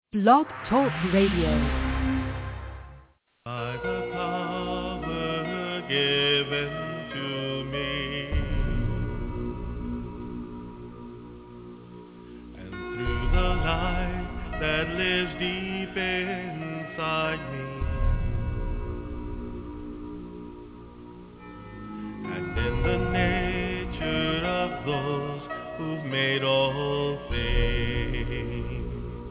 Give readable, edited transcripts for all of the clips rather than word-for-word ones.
Blog Talk Radio. By the power given to me, and through the light that lives deep inside me, and in the nature of those who've made all things,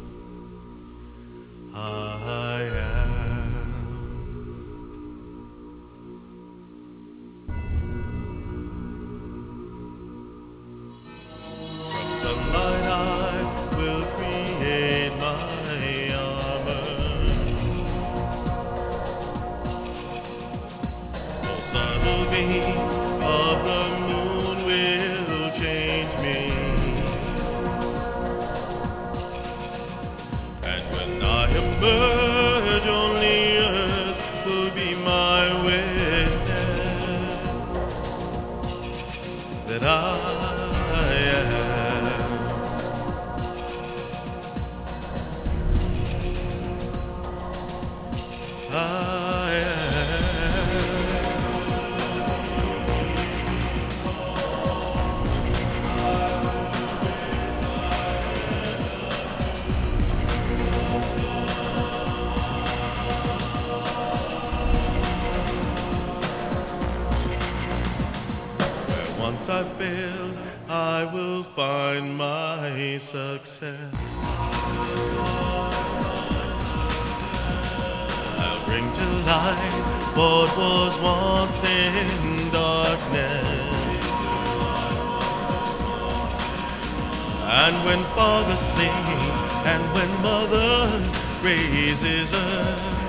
I am. From sunlight I will create my armor. The subtle beam of the moon will change me. And when I emerge, only earth will be my witness that I am. I Where once I failed, I will find my success. I'll bring to light what was once in darkness. And when father sings, and when mother raises her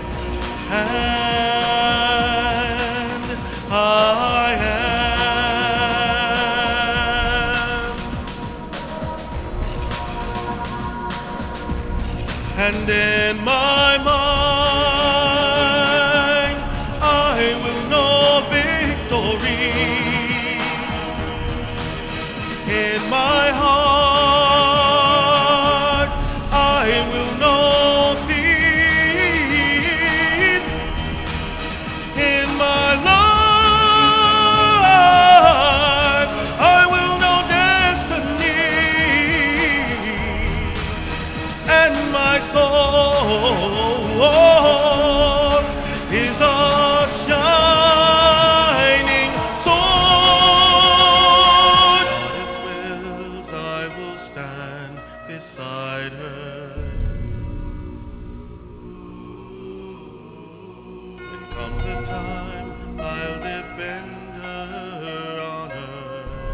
hand, I am. And in my mind, I will know victory. In my heart, I will know peace. In my life, I will know destiny. And my soul is a shining sword. With wills I will stand beside her. When comes the time, I'll defend her honor.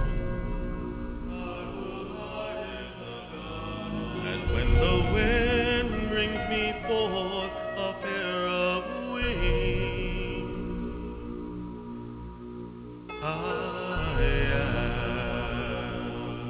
And when the wind brings me forth a pair of wings, I am.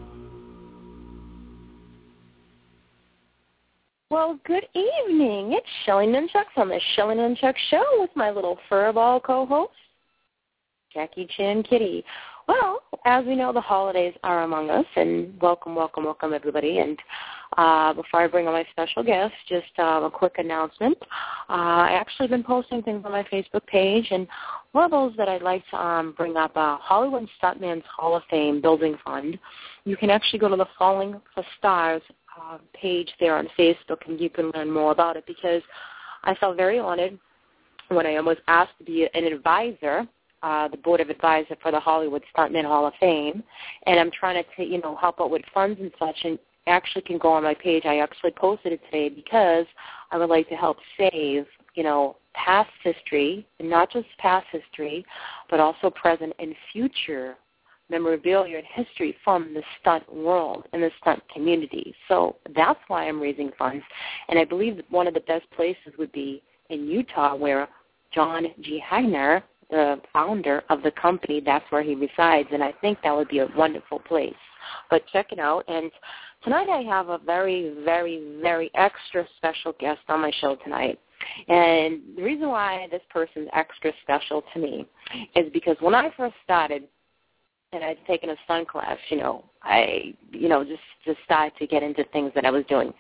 Well, good evening. It's Shelly Nunchucks on the Shelly Nunchuck Show with my little furball co-host, Jackie Chan Kitty. Well, as we know, the holidays are among us, and welcome, everybody. And before I bring on my special guest, just a quick announcement. I actually been posting things on my Facebook page, and one of those that I'd like to bring up, Hollywood Stuntman's Hall of Fame Building Fund. You can actually go to the Falling for Stars page there on Facebook, and you can learn more about it, because I felt very honored when I was asked to be an advisor, the board of advisor for the Hollywood Stuntman Hall of Fame, and I'm trying to, help out with funds and such, and actually can go on my page. I actually posted it today because I would like to help save, past history, and not just past history, but also present and future memorabilia and history from the stunt world and the stunt community. So that's why I'm raising funds, and I believe that one of the best places would be in Utah, where John G. Hagner, the founder of the company, that's where he resides, and I think that would be a wonderful place. But check it out. And tonight I have a very, very, very extra special guest on my show tonight. And the reason why this person's extra special to me is because when I first started, and I'd taken a stunt class, I just started to get into things that I was doing.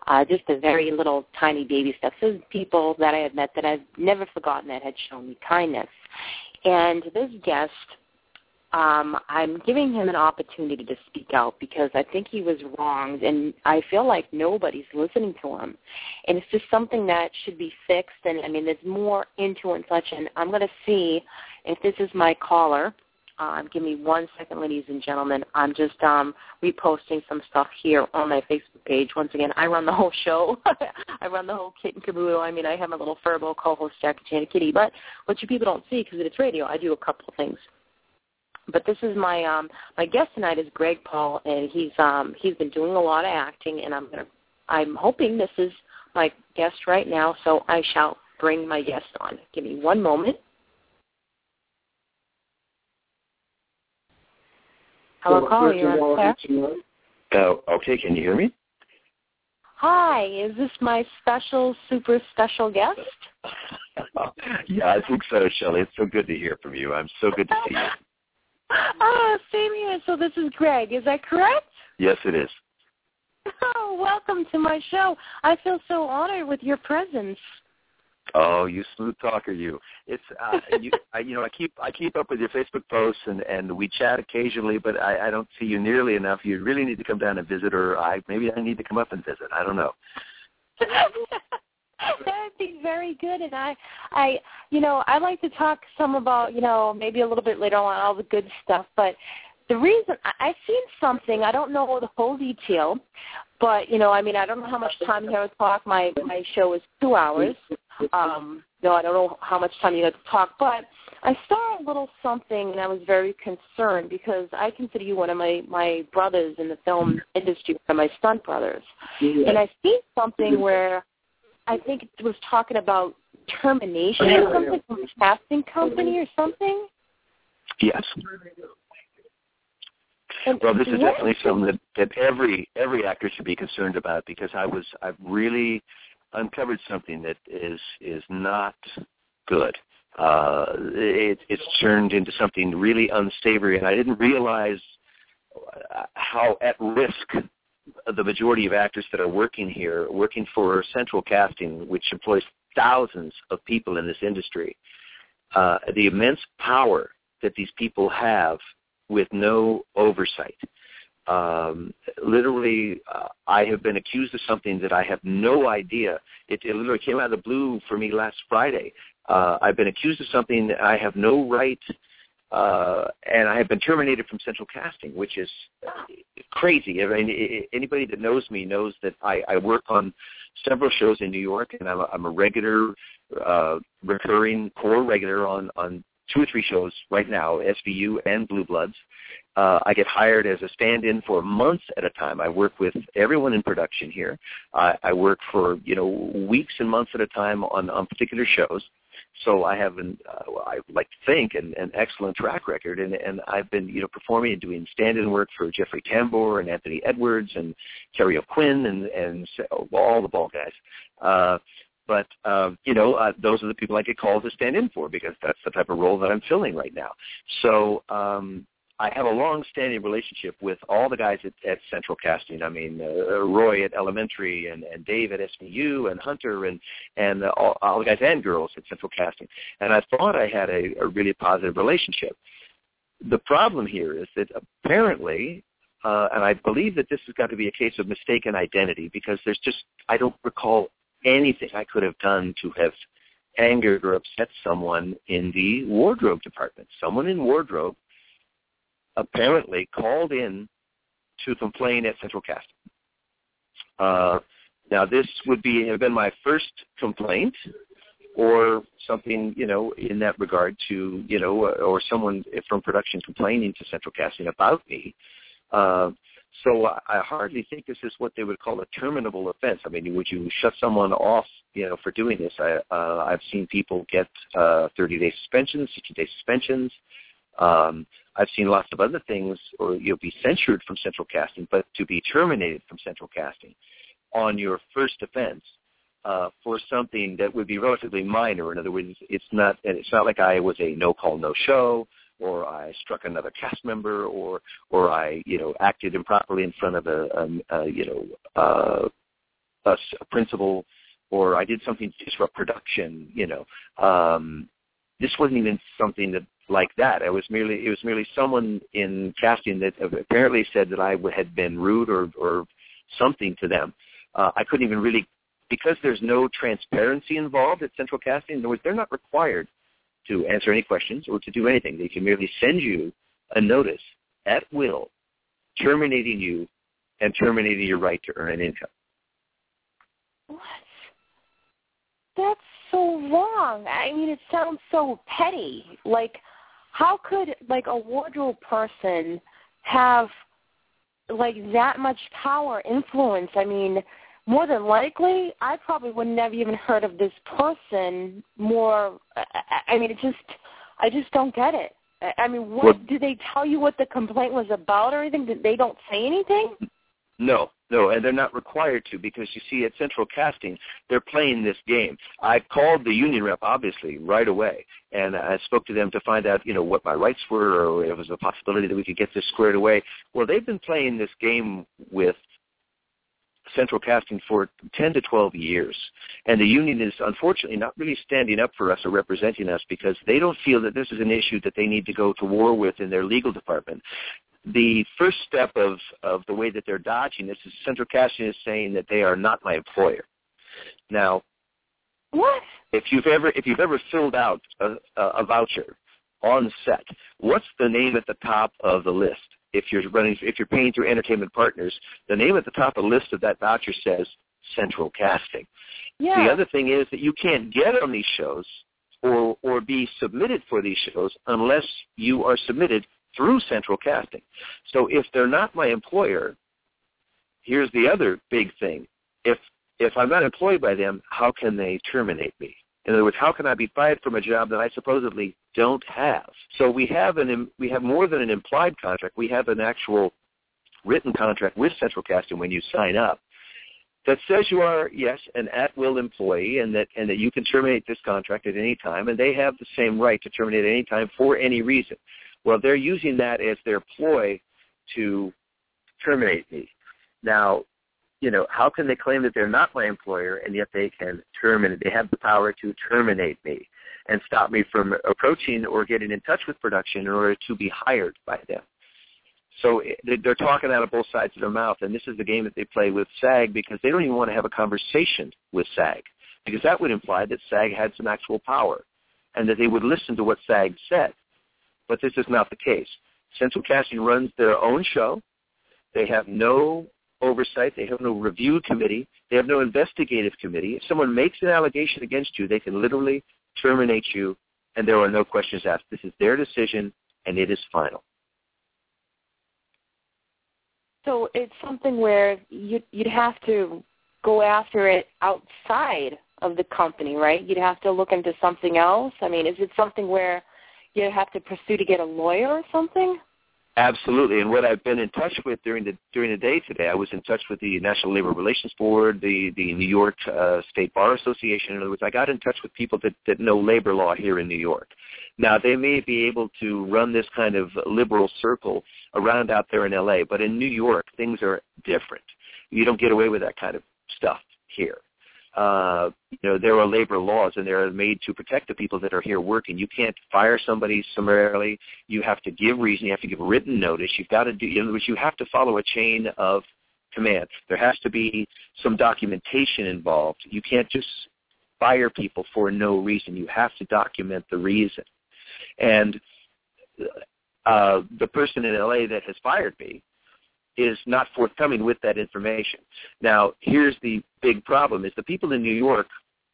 just the very little tiny baby steps. Those people that I had met that I've never forgotten that had shown me kindness. And this guest, I'm giving him an opportunity to speak out because I think he was wronged, and I feel like nobody's listening to him. And it's just something that should be fixed, and, I mean, there's more into it and such, and I'm going to see if this is my caller. Give me 1 second, ladies and gentlemen. I'm just reposting some stuff here on my Facebook page. Once again, I run the whole show. I run the whole kit and caboodle. I mean, I have my little furball co-host, Jackie Chan Kitty, but what you people don't see because it's radio, I do a couple of things. But this is my my guest tonight is Greg Paul, and he's been doing a lot of acting, and I'm hoping this is my guest right now, so I shall bring my guest on. Give me 1 moment. Hello, caller. You're on there. Okay, can you hear me? Hi, is this my super special guest? Yeah, I think so, Shelley. It's so good to hear from you. I'm so good to see you. Oh, same here. So this is Greg. Is that correct? Yes, it is. Oh, welcome to my show. I feel so honored with your presence. Oh, you smooth talker, you. It's I keep up with your Facebook posts and we chat occasionally, but I don't see you nearly enough. You really need to come down and visit, or maybe I need to come up and visit. I don't know. That'd be very good, and I like to talk some about, maybe a little bit later on all the good stuff, but the reason I've seen something, I don't know the whole detail, but, I don't know how much time you have to talk. My show is 2 hours. I don't know how much time you have to talk, but I saw a little something, and I was very concerned because I consider you one of my brothers in the film industry, one of my stunt brothers. Yeah. And I seen something where I think it was talking about termination or something from a casting company or something. Yes. Well, this is definitely something that every actor should be concerned about, because I've really uncovered something that is not good. It's turned into something really unsavory, and I didn't realize how at risk the majority of actors that are working for Central Casting, which employs thousands of people in this industry, the immense power that these people have with no oversight. Literally, I have been accused of something that I have no idea. It literally came out of the blue for me last Friday. I've been accused of something that I have no right, and I have been terminated from Central Casting, which is crazy. I mean, anybody that knows me knows that I work on several shows in New York, and I'm a regular, recurring core regular on 2 or 3 shows right now, SVU and Blue Bloods. I get hired as a stand-in for months at a time. I work with everyone in production here. I work for, weeks and months at a time on particular shows. So I have, I like to think, an excellent track record, and I've been, performing and doing stand-in work for Jeffrey Tambor and Anthony Edwards and Terry O'Quinn and all the ball guys. But, those are the people I get called to stand in for, because that's the type of role that I'm filling right now. So I have a long-standing relationship with all the guys at Central Casting. I mean, Roy at Elementary and Dave at SVU and Hunter and all the guys and girls at Central Casting. And I thought I had a really positive relationship. The problem here is that apparently, and I believe that this has got to be a case of mistaken identity, because I don't recall anything I could have done to have angered or upset someone in the wardrobe department. Someone in wardrobe apparently called in to complain at Central Casting. Now, this would have been my first complaint, or something, in that regard to, or someone from production complaining to Central Casting about me. So I hardly think this is what they would call a terminable offense. I mean, would you shut someone off, for doing this? I've seen people get 30-day suspensions, 60-day suspensions. I've seen lots of other things, or you'll be censured from Central Casting, but to be terminated from Central Casting on your first offense for something that would be relatively minor. In other words, it's not like I was a no-call, no-show, or I struck another cast member, or I acted improperly in front of a principal, or I did something to disrupt production. This wasn't even something that like that. It was merely someone in casting that apparently said that I had been rude or something to them. I couldn't even really, because there's no transparency involved at Central Casting. In other words, they're not required to answer any questions or to do anything. They can merely send you a notice at will, terminating you and terminating your right to earn an income. What? That's so wrong. I mean, it sounds so petty. Like, how could, like, a wardrobe person have, like, that much power, influence? I mean, more than likely, I probably wouldn't have even heard of this person more. I mean, I just don't get it. I mean, did they tell you what the complaint was about or anything? Did they don't say anything? No, and they're not required to, because you see, at Central Casting, they're playing this game. I called the union rep, obviously, right away, and I spoke to them to find out, what my rights were, or if it was a possibility that we could get this squared away. Well, they've been playing this game with Central Casting for 10 to 12 years, and the union is unfortunately not really standing up for us or representing us, because they don't feel that this is an issue that they need to go to war with in their legal department. The first step of the way that they're dodging this is Central Casting is saying that they are not my employer. Now, what? If you've ever filled out a voucher on set, what's the name at the top of the list? If you're paying through Entertainment Partners, the name at the top of the list of that voucher says Central Casting. Yeah. The other thing is that you can't get on these shows or be submitted for these shows unless you are submitted through Central Casting. So if they're not my employer, here's the other big thing. If I'm not employed by them, how can they terminate me? In other words, how can I be fired from a job that I supposedly don't have? So we have more than an implied contract. We have an actual written contract with Central Casting when you sign up that says you are, yes, an at-will employee, and that you can terminate this contract at any time, and they have the same right to terminate at any time for any reason. Well, they're using that as their ploy to terminate me. Now, how can they claim that they're not my employer, and yet they can terminate? They have the power to terminate me and stop me from approaching or getting in touch with production in order to be hired by them. So they're talking out of both sides of their mouth, and this is the game that they play with SAG, because they don't even want to have a conversation with SAG, because that would imply that SAG had some actual power and that they would listen to what SAG said. But this is not the case. Central Casting runs their own show. They have no oversight. They have no review committee. They have no investigative committee. If someone makes an allegation against you, they can literally terminate you, and there are no questions asked. This is their decision, and it is final. So it's something where you'd have to go after it outside of the company, right? You'd have to look into something else. I mean, is it something where you have to pursue to get a lawyer or something? Absolutely, and what I've been in touch with during the day today, I was in touch with the National Labor Relations Board, the New York State Bar Association. In other words, I got in touch with people that know labor law here in New York. Now, they may be able to run this kind of liberal circle around out there in L.A., but in New York, things are different. You don't get away with that kind of stuff here. There are labor laws, and they're made to protect the people that are here working. You can't fire somebody summarily. You have to give reason. You have to give written notice. You've got to do. In other words, you have to follow a chain of command. There has to be some documentation involved. You can't just fire people for no reason. You have to document the reason. And the person in L.A. that has fired me is not forthcoming with that information. Now, here's the big problem, is the people in New York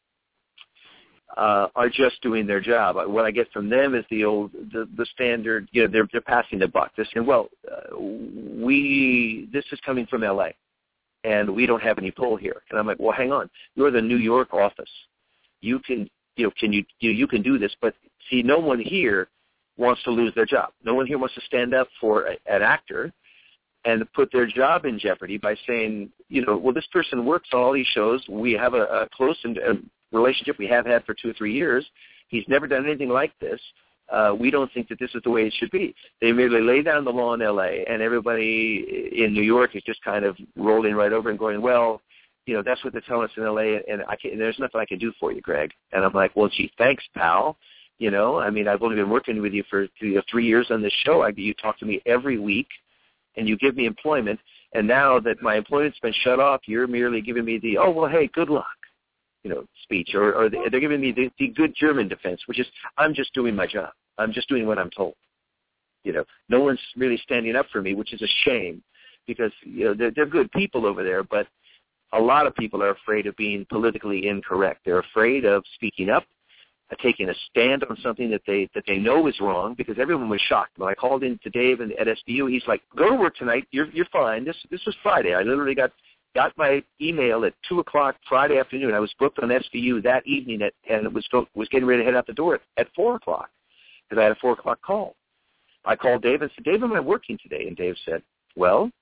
are just doing their job. What I get from them is the standard, they're passing the buck. They're saying, well, this is coming from L.A., and we don't have any pull here. And I'm like, well, hang on. You're the New York office. You can do this, but see, no one here wants to lose their job. No one here wants to stand up for an actor and put their job in jeopardy by saying, well, this person works on all these shows. We have a close relationship we have had for 2 or 3 years. He's never done anything like this. We don't think that this is the way it should be. They merely lay down the law in L.A., and everybody in New York is just kind of rolling right over and going, well, that's what they're telling us in L.A., and there's nothing I can do for you, Greg. And I'm like, well, gee, thanks, pal. I've only been working with you for 3 years on this show. You talk to me every week, and you give me employment. And now that my employment's been shut off, you're merely giving me the, oh, well, hey, good luck, speech. Or they're giving me the good German defense, which is, I'm just doing my job. I'm just doing what I'm told. No one's really standing up for me, which is a shame because, they're good people over there, but a lot of people are afraid of being politically incorrect. They're afraid of speaking up, taking a stand on something that they know is wrong, because everyone was shocked. When I called in to Dave at SVU, he's like, go to work tonight. You're fine. This was Friday. I literally got my email at 2:00 Friday afternoon. I was booked on SVU that evening, and it was getting ready to head out the door at 4:00 because I had a 4:00 call. I called Dave and said, Dave, am I working today? And Dave said, well,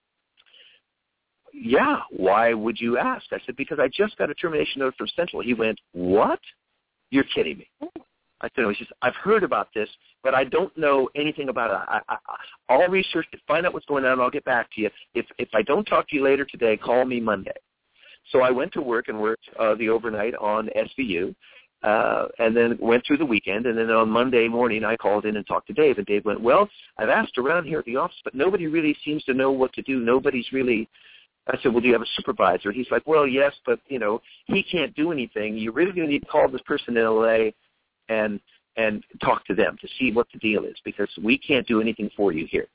yeah, why would you ask? I said, because I just got a termination note from Central. He went, what? You're kidding me. I said, no. He says, I've heard about this, but I don't know anything about it. I'll research it, find out what's going on, and I'll get back to you. If I don't talk to you later today, call me Monday. So I went to work and worked the overnight on SVU, and then went through the weekend. And then on Monday morning, I called in and talked to Dave. And Dave went, well, I've asked around here at the office, but nobody really seems to know what to do. Nobody's really... I said, well, do you have a supervisor? He's like, well, yes, but, he can't do anything. You really do need to call this person in L.A. and talk to them to see what the deal is, because we can't do anything for you here.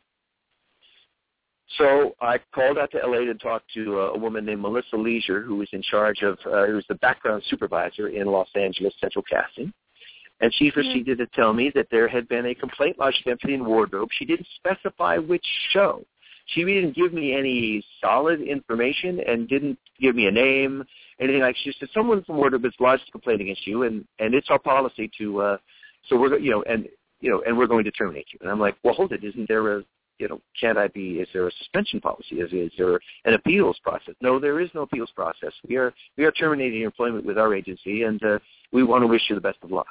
So I called out to L.A. to talk to a woman named Melissa Leisure, who was in charge of, who was the background supervisor in Los Angeles Central Casting. And she proceeded to tell me that there had been a complaint lodged against me in Wardrobe. She didn't specify which show. She didn't give me any solid information and didn't give me a name, anything like. She said someone from Wardrobe has lodged a complaint against you, and it's our policy to, so we're and we're going to terminate you. And I'm like, well, hold it, isn't there a, can't I be? Is there a suspension policy? Is there an appeals process? No, there is no appeals process. We are terminating your employment with our agency, and we want to wish you the best of luck.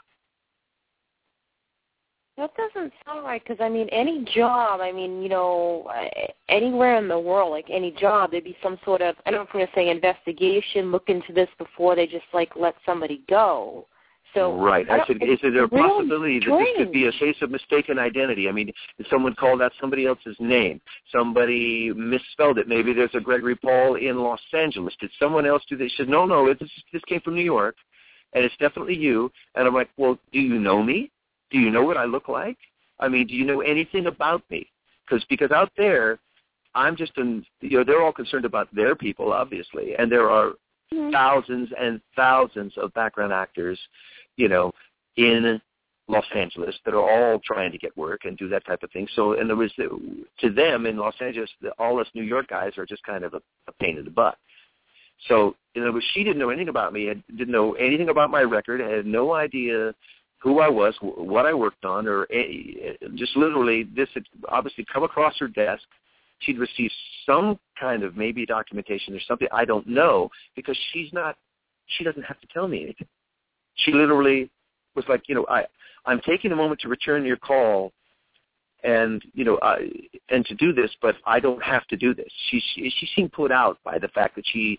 That doesn't sound right, because, any job, anywhere in the world, like any job, there'd be some sort of, I don't know if I'm going to say investigation, look into this before they just, let somebody go. So right. I said, is there a possibility that this could be a case of mistaken identity? If someone called out somebody else's name, somebody misspelled it. Maybe there's a Gregory Paul in Los Angeles. Did someone else do this? She said, no, this came from New York, and it's definitely you. And I'm like, well, do you know me? Do you know what I look like? Do you know anything about me? Because out there, I'm just they're all concerned about their people, obviously, and there are thousands and thousands of background actors, in Los Angeles that are all trying to get work and do that type of thing. So, and there was, to them in Los Angeles, all us New York guys are just kind of a pain in the butt. So, she didn't know anything about me, didn't know anything about my record, had no idea who I was, what I worked on, or just literally this had obviously come across her desk. She'd received some kind of maybe documentation or something, I don't know, because she doesn't have to tell me anything. She literally was like, I'm taking a moment to return your call and, and to do this, but I don't have to do this. She seemed put out by the fact that she,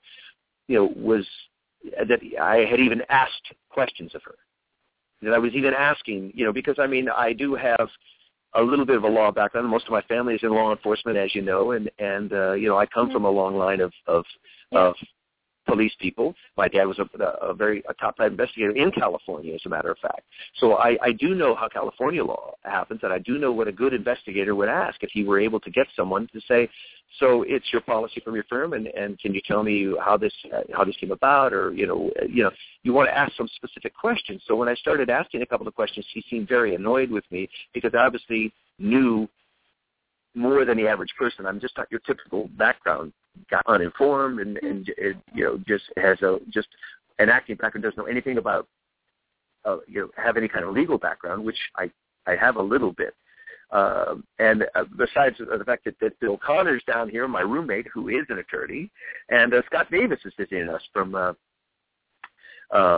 that I had even asked questions of her. That I was even asking, because, I do have a little bit of a law background. Most of my family is in law enforcement, as you know, and I come from a long line of police people. My dad was a top-time investigator in California, as a matter of fact. So I do know how California law happens, and I do know what a good investigator would ask if he were able to get someone to say, so it's your policy from your firm, and can you tell me how this came about, or you want to ask some specific questions. So when I started asking a couple of questions, he seemed very annoyed with me because I obviously knew more than the average person. I'm just not your typical background, got uninformed, and just has just an acting background, doesn't know anything about have any kind of legal background, which I have a little bit. And besides the fact that Bill Connor's down here, my roommate, who is an attorney, and Scott Davis is visiting us from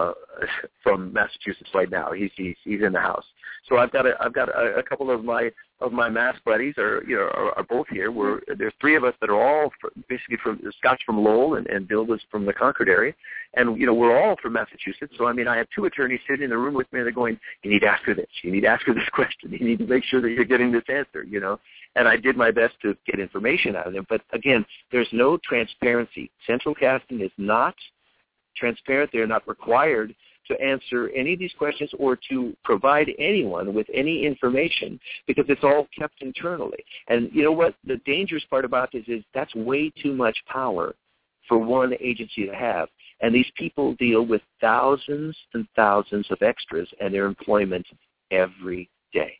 Massachusetts right now. He's in the house. So I've got a couple of my of my mass buddies are both here. There's three of us that are all basically from Scott's from Lowell and Bill was from the Concord area, and we're all from Massachusetts. So I mean, I have two attorneys sitting in the room with me, and they're going, "You need to ask her this. You need to ask her this question. You need to make sure that you're getting this answer." And I did my best to get information out of them. But again, there's no transparency. Central Casting is not transparent. They're not required to answer any of these questions or to provide anyone with any information because it's all kept internally. And you know what? The dangerous part about this is that's way too much power for one agency to have. And these people deal with thousands and thousands of extras and their employment every day.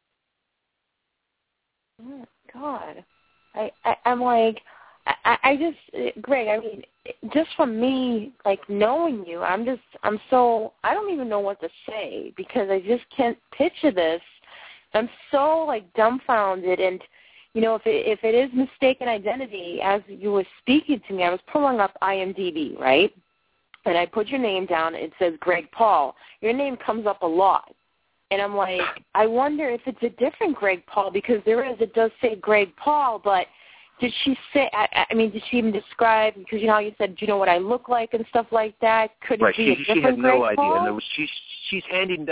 Oh, God. I'm like, I just, Greg, I mean, just from me, like, knowing you, I don't even know what to say because I just can't picture this. I'm so, like, dumbfounded. And, if it is mistaken identity, as you were speaking to me, I was pulling up IMDb, right? And I put your name down. It says Greg Paul. Your name comes up a lot. And I'm like, I wonder if it's a different Greg Paul because it does say Greg Paul, but did she say, did she even describe, because how you said, do you know what I look like and stuff like that? Could it be a different She had Greg no Paul? idea. She's handing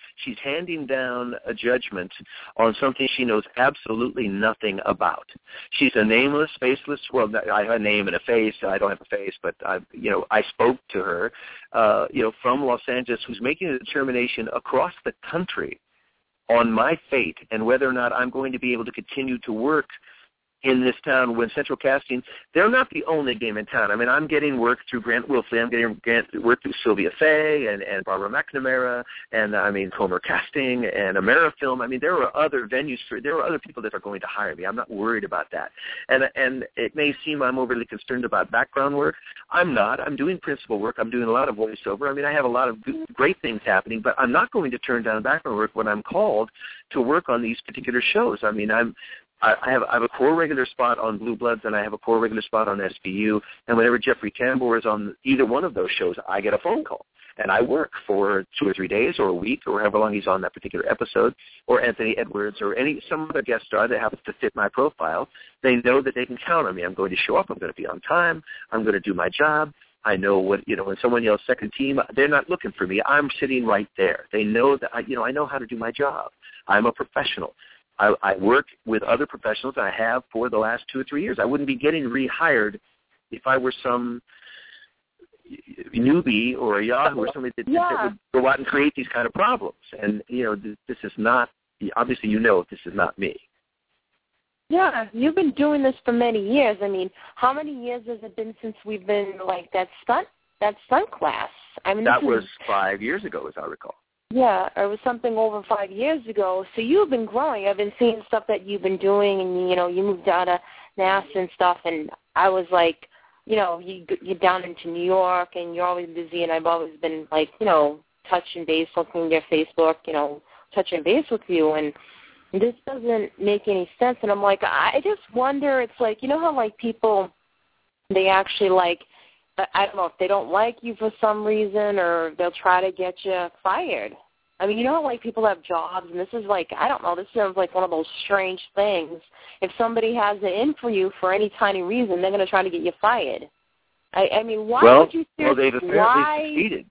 down a judgment on something she knows absolutely nothing about. She's a nameless, faceless, well, I have a name and a face. I don't have a face, but I spoke to her, from Los Angeles, who's making a determination across the country on my fate and whether or not I'm going to be able to continue to work in this town when Central Casting, they're not the only game in town. I mean, I'm getting work through Grant Wilfley. I'm getting work through Sylvia Fay and Barbara McNamara and, Comer Casting and AmeriFilm. I mean, there are other venues there are other people that are going to hire me. I'm not worried about that. And it may seem I'm overly concerned about background work. I'm not. I'm doing principal work. I'm doing a lot of voiceover. I mean, I have a lot of great things happening, but I'm not going to turn down background work when I'm called to work on these particular shows. I mean, I have a core regular spot on Blue Bloods, and I have a core regular spot on SVU. And whenever Jeffrey Tambor is on either one of those shows, I get a phone call. And I work for 2 or 3 days or a week or however long he's on that particular episode, or Anthony Edwards or some other guest star that happens to fit my profile. They know that they can count on me. I'm going to show up. I'm going to be on time. I'm going to do my job. I know what, when someone yells second team, they're not looking for me. I'm sitting right there. They know that, I know how to do my job. I'm a professional. I work with other professionals. I have for the last 2 or 3 years. I wouldn't be getting rehired if I were some newbie or a Yahoo or somebody that would go out and create these kind of problems. And, this is not, obviously this is not me. Yeah, you've been doing this for many years. I mean, how many years has it been since we've been like that stunt class? I mean, that was 5 years ago, as I recall. Yeah, it was something over 5 years ago. So you've been growing. I've been seeing stuff that you've been doing, and you moved out of NASA and stuff. And I was like, you're down into New York, and you're always busy. And I've always been like, touching base, looking at your Facebook, touching base with you. And this doesn't make any sense. And I'm like, I just wonder. It's like, how like people, they actually like, I don't know, if they don't like you for some reason, or they'll try to get you fired. I mean, like people have jobs, and this is like, I don't know, this sounds like one of those strange things. If somebody has it in for you for any tiny reason, they're going to try to get you fired. I mean, why would you seriously? Well, they've apparently succeeded.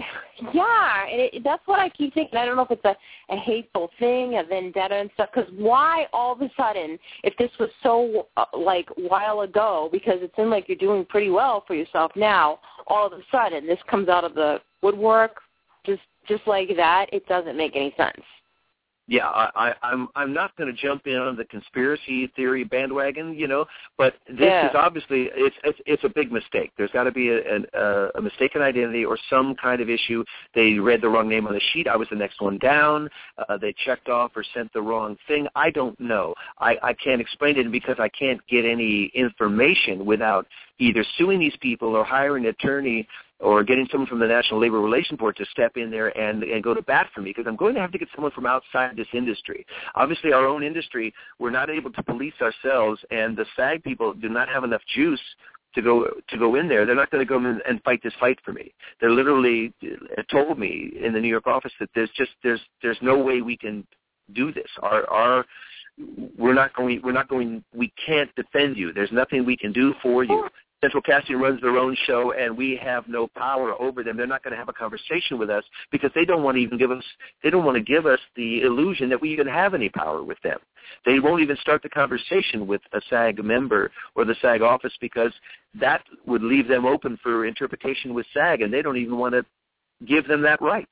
Yeah, and that's what I keep thinking. I don't know if it's a hateful thing, a vendetta and stuff, because why all of a sudden, if this was so, while ago, because it seemed like you're doing pretty well for yourself now, all of a sudden this comes out of the woodwork just like that, it doesn't make any sense. Yeah, I'm not going to jump in on the conspiracy theory bandwagon, but this is obviously it's a big mistake. There's got to be a mistaken identity or some kind of issue. They read the wrong name on the sheet. I was the next one down. They checked off or sent the wrong thing. I don't know. I can't explain it because I can't get any information without either suing these people or hiring an attorney or getting someone from the National Labor Relations Board to step in there and go to bat for me, because I'm going to have to get someone from outside this industry. Obviously, our own industry, we're not able to police ourselves, and the SAG people do not have enough juice to go in there. They're not going to go in and fight this fight for me. They literally told me in the New York office that there's no way we can do this. Our we can't defend you. There's nothing we can do for you. Central Casting runs their own show, and we have no power over them. They're not going to have a conversation with us because they don't want to give us the illusion that we even have any power with them. They won't even start the conversation with a SAG member or the SAG office because that would leave them open for interpretation with SAG, and they don't even want to give them that right.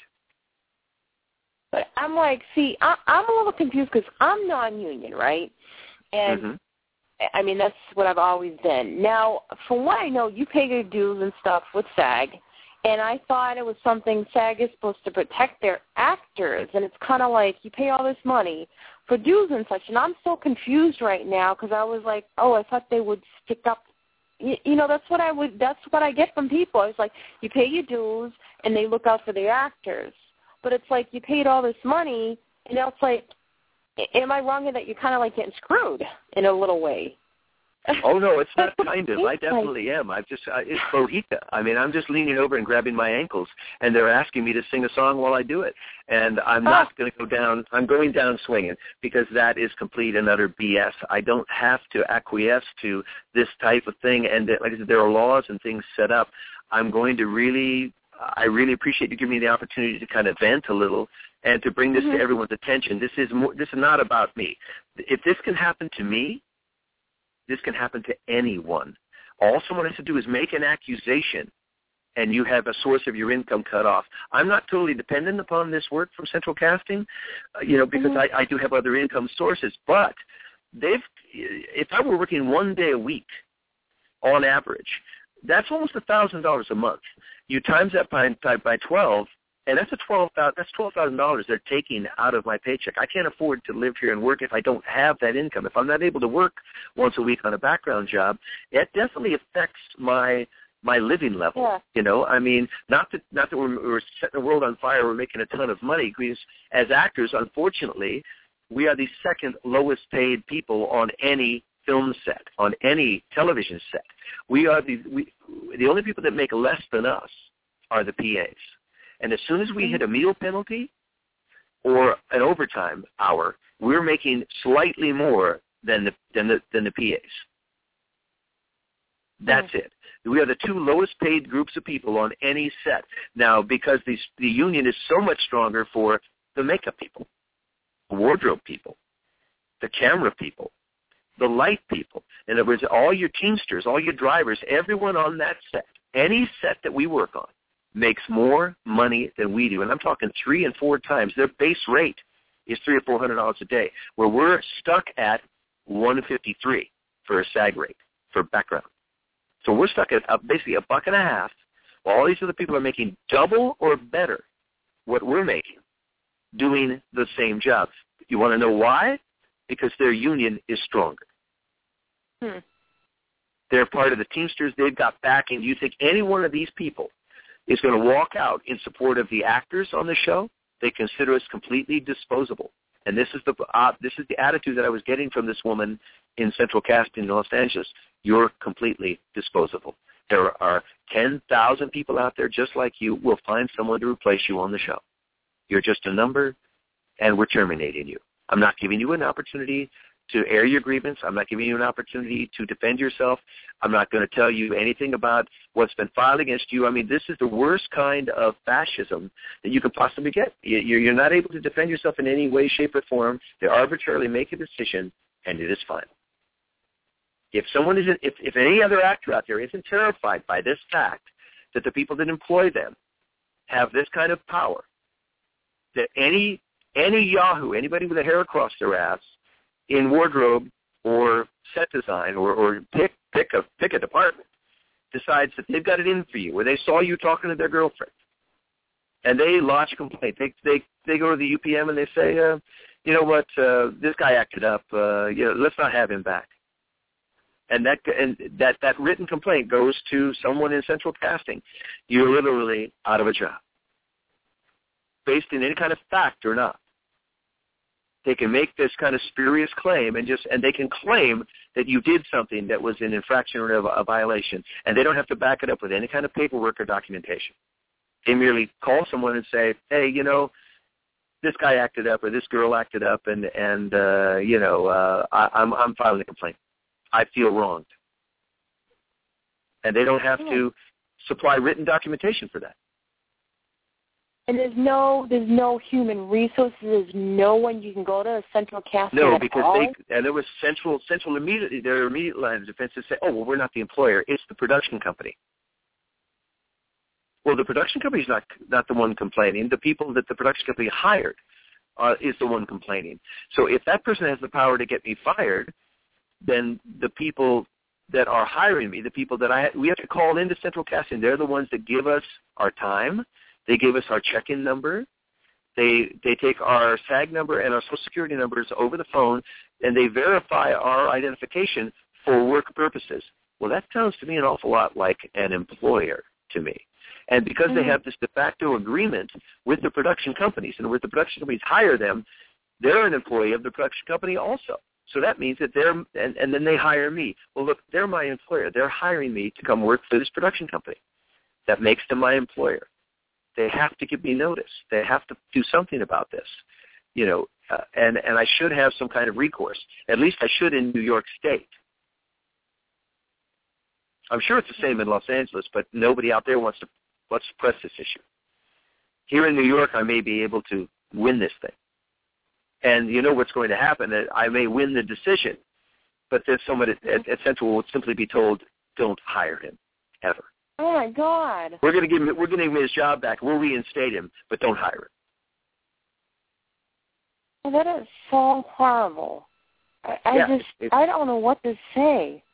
But I'm like, see, I'm a little confused because I'm non-union, right? And I mean, that's what I've always been. Now, from what I know, you pay your dues and stuff with SAG, and I thought it was something SAG is supposed to protect their actors, and it's kind of like you pay all this money for dues and such, and I'm so confused right now because I was like, oh, I thought they would stick up. You know, that's what I get from people. It's like you pay your dues, and they look out for their actors. But it's like you paid all this money, and now it's like, am I wrong in that you're kind of like getting screwed in a little way? Oh, no, it's not kind of. I definitely am. It's Bohica. I mean, I'm just leaning over and grabbing my ankles, and they're asking me to sing a song while I do it. And I'm not going to go down. I'm going down swinging because that is complete and utter BS. I don't have to acquiesce to this type of thing. And like I said, there are laws and things set up. I really appreciate you giving me the opportunity to kind of vent a little and to bring this to everyone's attention. This is not about me. If this can happen to me, this can happen to anyone. All someone has to do is make an accusation, and you have a source of your income cut off. I'm not totally dependent upon this work from Central Casting, because I do have other income sources. But if I were working 1 day a week, on average, that's almost $1,000 a month. You times that by 12, and that's $12,000 they're taking out of my paycheck. I can't afford to live here and work if I don't have that income. If I'm not able to work once a week on a background job, it definitely affects my living level. Yeah. I mean, not that we're setting the world on fire. We're making a ton of money because as actors, unfortunately, we are the second lowest paid people on any film set, on any television set. We are the only people that make less than us are the PAs. And as soon as we hit a meal penalty or an overtime hour, we're making slightly more than the PAs. That's it. We are the two lowest paid groups of people on any set. Now, because the union is so much stronger for the makeup people, the wardrobe people, the camera people, the light people. In other words, all your teamsters, all your drivers, everyone on that set, any set that we work on, makes more money than we do. And I'm talking 3 and 4 times. Their base rate is $300 or $400 a day, where we're stuck at $153 for a SAG rate for background. So we're stuck at basically $1.50, while all these other people are making double or better what we're making doing the same job. You want to know why? Because their union is stronger. They're part of the Teamsters. They've got backing. Do you think any one of these people is going to walk out in support of the actors on the show? They consider us completely disposable. And this is the attitude that I was getting from this woman in Central Casting in Los Angeles. You're completely disposable. There are 10,000 people out there just like you. We'll find someone to replace you on the show. You're just a number, and we're terminating you. I'm not giving you an opportunity to air your grievance. I'm not giving you an opportunity to defend yourself. I'm not going to tell you anything about what's been filed against you. I mean, this is the worst kind of fascism that you could possibly get. You're not able to defend yourself in any way, shape, or form. They arbitrarily make a decision, and it is final. If someone isn't, if any other actor out there isn't terrified by this fact that the people that employ them have this kind of power, that any yahoo, anybody with a hair across their ass, in wardrobe or set design or pick a department, decides that they've got it in for you, where they saw you talking to their girlfriend, and they lodge a complaint. They go to the UPM and they say, you know what, this guy acted up. Let's not have him back. And that written complaint goes to someone in Central Casting. You're literally out of a job, based in any kind of fact or not. They can make this kind of spurious claim and they can claim that you did something that was an infraction or a violation, and they don't have to back it up with any kind of paperwork or documentation. They merely call someone and say, hey, this guy acted up or this girl acted up, and I'm filing a complaint. I feel wronged. And they don't have to supply written documentation for that. And there's no human resources. There's no one you can go to, a central casting. No, because there was central immediately. Their immediate line of defense to say, "Oh, well, we're not the employer; it's the production company." Well, the production company is not the one complaining. The people that the production company hired is the one complaining. So if that person has the power to get me fired, then the people that are hiring me, the people that we have to call into central casting, they're the ones that give us our time. They give us our check-in number. They take our SAG number and our Social Security numbers over the phone, and they verify our identification for work purposes. Well, that sounds to me an awful lot like an employer to me. And because they have this de facto agreement with the production companies, and with the production companies hire them, they're an employee of the production company also. So that means that and then they hire me. Well, look, they're my employer. They're hiring me to come work for this production company. That makes them my employer. They have to give me notice. They have to do something about this, and I should have some kind of recourse. At least I should in New York State. I'm sure it's the same in Los Angeles, but nobody out there wants to press this issue. Here in New York, I may be able to win this thing. And you know what's going to happen. I may win the decision, but then someone at Central will simply be told, don't hire him, ever. Oh, my God. We're going to give him his job back. We'll reinstate him, but don't hire him. Well, that is so horrible. I don't know what to say.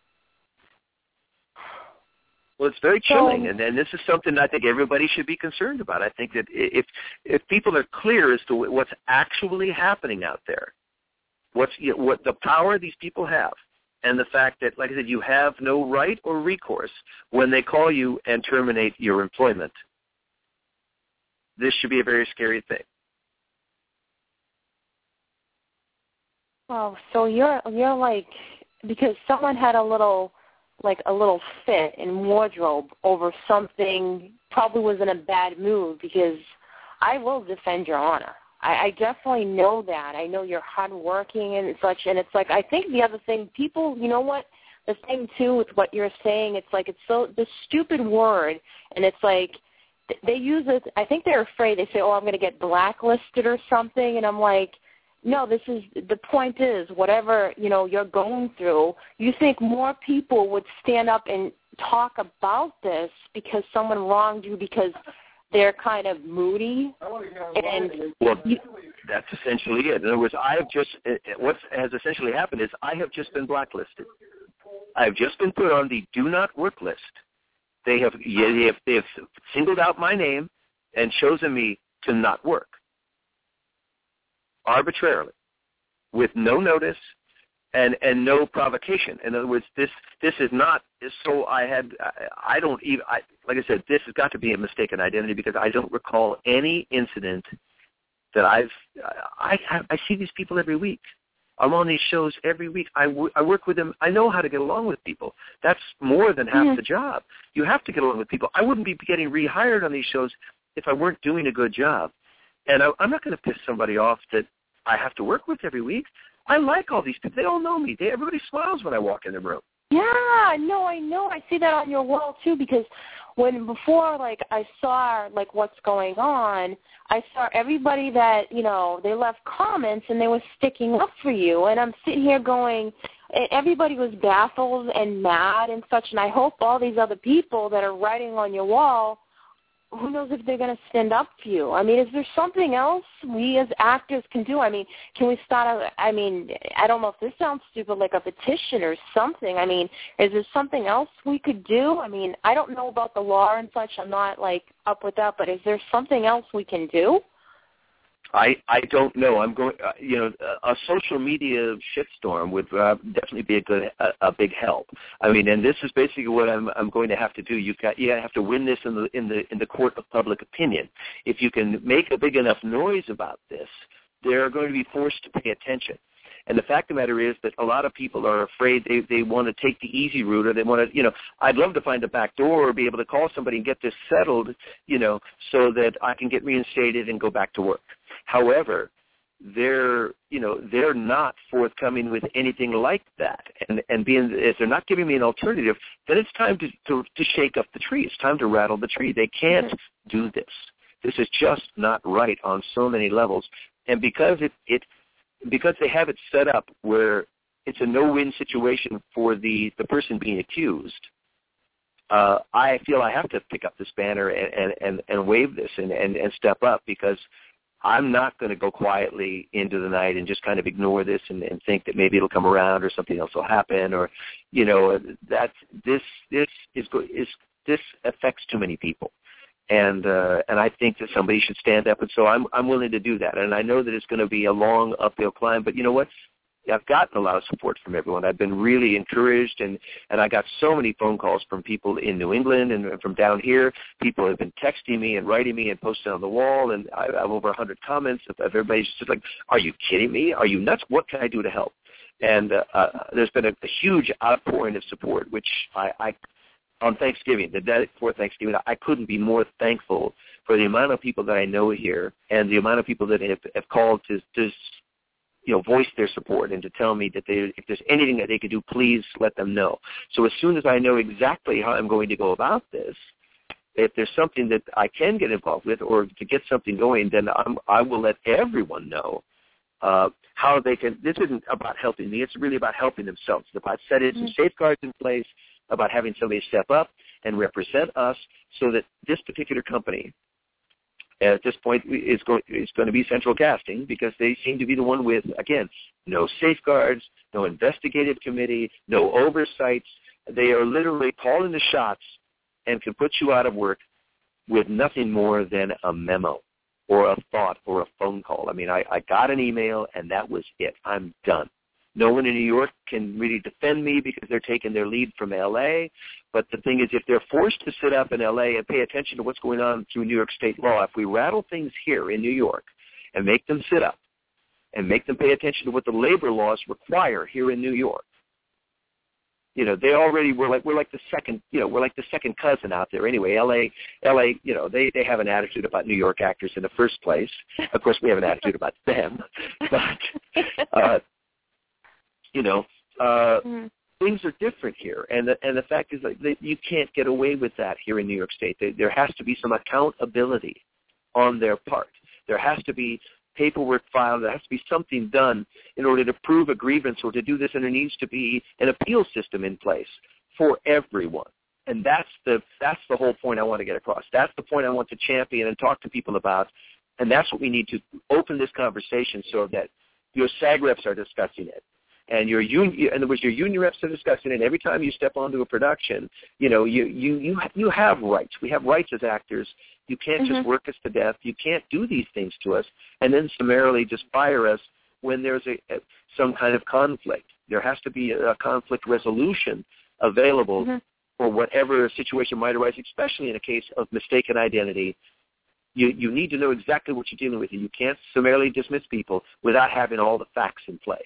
Well, it's very chilling, and this is something I think everybody should be concerned about. I think that if people are clear as to what's actually happening out there, what the power these people have, and the fact that, like I said, you have no right or recourse when they call you and terminate your employment, this should be a very scary thing. Well, so you're like, because someone had a little fit in wardrobe over something, probably was in a bad mood, because I will defend your honor. I definitely know that. I know you're hardworking and such, and it's like, I think the other thing, people, you know what, the thing too with what you're saying, it's like, it's so, the stupid word, and it's like, they use it, I think they're afraid, they say, oh, I'm going to get blacklisted or something, and I'm like, no, the point is, whatever, you're going through, you think more people would stand up and talk about this because someone wronged you because they're kind of moody? That's essentially it. In other words, what has essentially happened is I have just been blacklisted. I have just been put on the do not work list. They have singled out my name and chosen me to not work. Arbitrarily, with no notice and no provocation. In other words, this is not so. Like I said, this has got to be a mistaken identity, because I don't recall any incident that I see these people every week. I'm on these shows every week. I work with them. I know how to get along with people. That's more than half the job. You have to get along with people. I wouldn't be getting rehired on these shows if I weren't doing a good job. And I'm not going to piss somebody off that I have to work with every week. I like all these people. They all know me. Everybody smiles when I walk in the room. Yeah, no, I know. I see that on your wall, too, because before I saw, what's going on, I saw everybody that, they left comments and they were sticking up for you. And I'm sitting here going, everybody was baffled and mad and such, and I hope all these other people that are writing on your wall, who knows if they're going to stand up for you? I mean, is there something else we as actors can do? I mean, can we start I don't know if this sounds stupid, like a petition or something. I mean, is there something else we could do? I mean, I don't know about the law and such. I'm not, up with that. But is there something else we can do? I don't know. I'm going. A social media shitstorm would definitely be a big help. I mean, and this is basically what I'm going to have to do. You have to win this in the court of public opinion. If you can make a big enough noise about this, they're going to be forced to pay attention. And the fact of the matter is that a lot of people are afraid they want to take the easy route, or they want to, I'd love to find a back door or be able to call somebody and get this settled, so that I can get reinstated and go back to work. However, they're not forthcoming with anything like that, and being if they're not giving me an alternative, then it's time to shake up the tree. It's time to rattle the tree. They can't do this. This is just not right on so many levels, and because because they have it set up where it's a no-win situation for the person being accused. I feel I have to pick up this banner and wave this and step up, because I'm not going to go quietly into the night and just kind of ignore this and think that maybe it'll come around or something else will happen, or this affects too many people, and I think that somebody should stand up, and so I'm willing to do that, and I know that it's going to be a long uphill climb, but you know what? I've gotten a lot of support from everyone. I've been really encouraged, and I got so many phone calls from people in New England and from down here. People have been texting me and writing me and posting on the wall, and I have over 100 comments of everybody just like, are you kidding me? Are you nuts? What can I do to help? And there's been a huge outpouring of support, which I on Thanksgiving, the day before Thanksgiving, I couldn't be more thankful for the amount of people that I know here and the amount of people that have called to voice their support and to tell me that if there's anything that they could do, please let them know. So as soon as I know exactly how I'm going to go about this, if there's something that I can get involved with or to get something going, then I will let everyone know how they can. This isn't about helping me. It's really about helping themselves. It's about setting some safeguards in place, about having somebody step up and represent us so that this particular company, at this point, it's going to be Central Casting, because they seem to be the one with, again, no safeguards, no investigative committee, no oversights. They are literally calling the shots and can put you out of work with nothing more than a memo or a thought or a phone call. I mean, I got an email, and that was it. I'm done. No one in New York can really defend me because they're taking their lead from L.A., but the thing is, if they're forced to sit up in L.A. and pay attention to what's going on through New York state law, if we rattle things here in New York and make them sit up and make them pay attention to what the labor laws require here in New York, they already we're like the second cousin out there anyway. L.A. They have an attitude about New York actors in the first place. Of course, we have an attitude about them, but things are different here, and the fact is that you can't get away with that here in New York State. There has to be some accountability on their part. There has to be paperwork filed. There has to be something done in order to prove a grievance or to do this, and there needs to be an appeal system in place for everyone. And that's the whole point I want to get across. That's the point I want to champion and talk to people about, and that's what we need to open this conversation so that your SAG reps are discussing it. And your union reps are discussing it. Every time you step onto a production, you have rights. We have rights as actors. You can't just work us to death. You can't do these things to us and then summarily just fire us when there's some kind of conflict. There has to be a conflict resolution available for whatever situation might arise, especially in a case of mistaken identity. You need to know exactly what you're dealing with. You can't summarily dismiss people without having all the facts in place.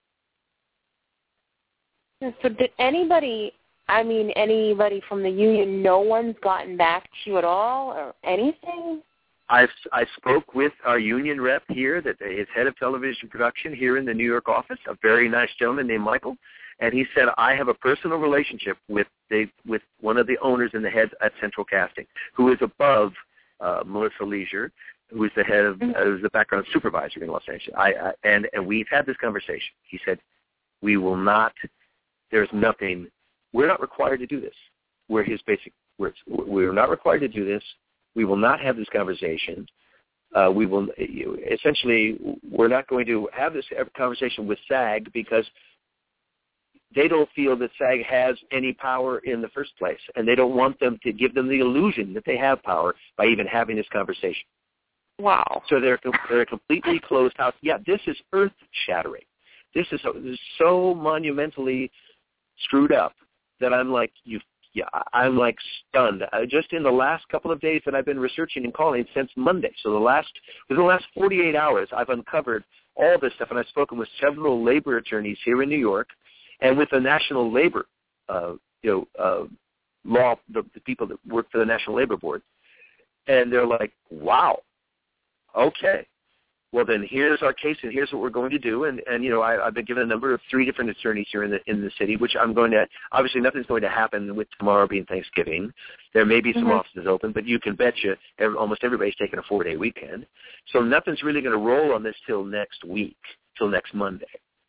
So did anybody from the union, no one's gotten back to you at all or anything? I spoke with our union rep here, that is head of television production here in the New York office, a very nice gentleman named Michael, and he said, I have a personal relationship with one of the owners and the heads at Central Casting, who is above Melissa Leisure, who is the head of who's the background supervisor in Los Angeles. And we've had this conversation. He said, we will not. There's nothing. We're not required to do this. Were his basic words. We're not required to do this. We will not have this conversation. We will essentially. We're not going to have this conversation with SAG because they don't feel that SAG has any power in the first place, and they don't want them to give them the illusion that they have power by even having this conversation. Wow. So they're a completely closed house. Yeah, this is earth-shattering. This is so monumentally screwed up that I'm like stunned. Just in the last couple of days that I've been researching and calling since Monday. So within the last 48 hours, I've uncovered all this stuff, and I've spoken with several labor attorneys here in New York, and with the National Labor, law, the people that work for the National Labor Board, and they're like, "Wow, okay." well, then here's our case, and here's what we're going to do. And I've been given a number of 3 different attorneys here in the city, which I'm going to, obviously nothing's going to happen with tomorrow being Thanksgiving. There may be some offices open, but you can bet you almost everybody's taking a 4-day weekend. So nothing's really going to roll on this till next week, till next Monday.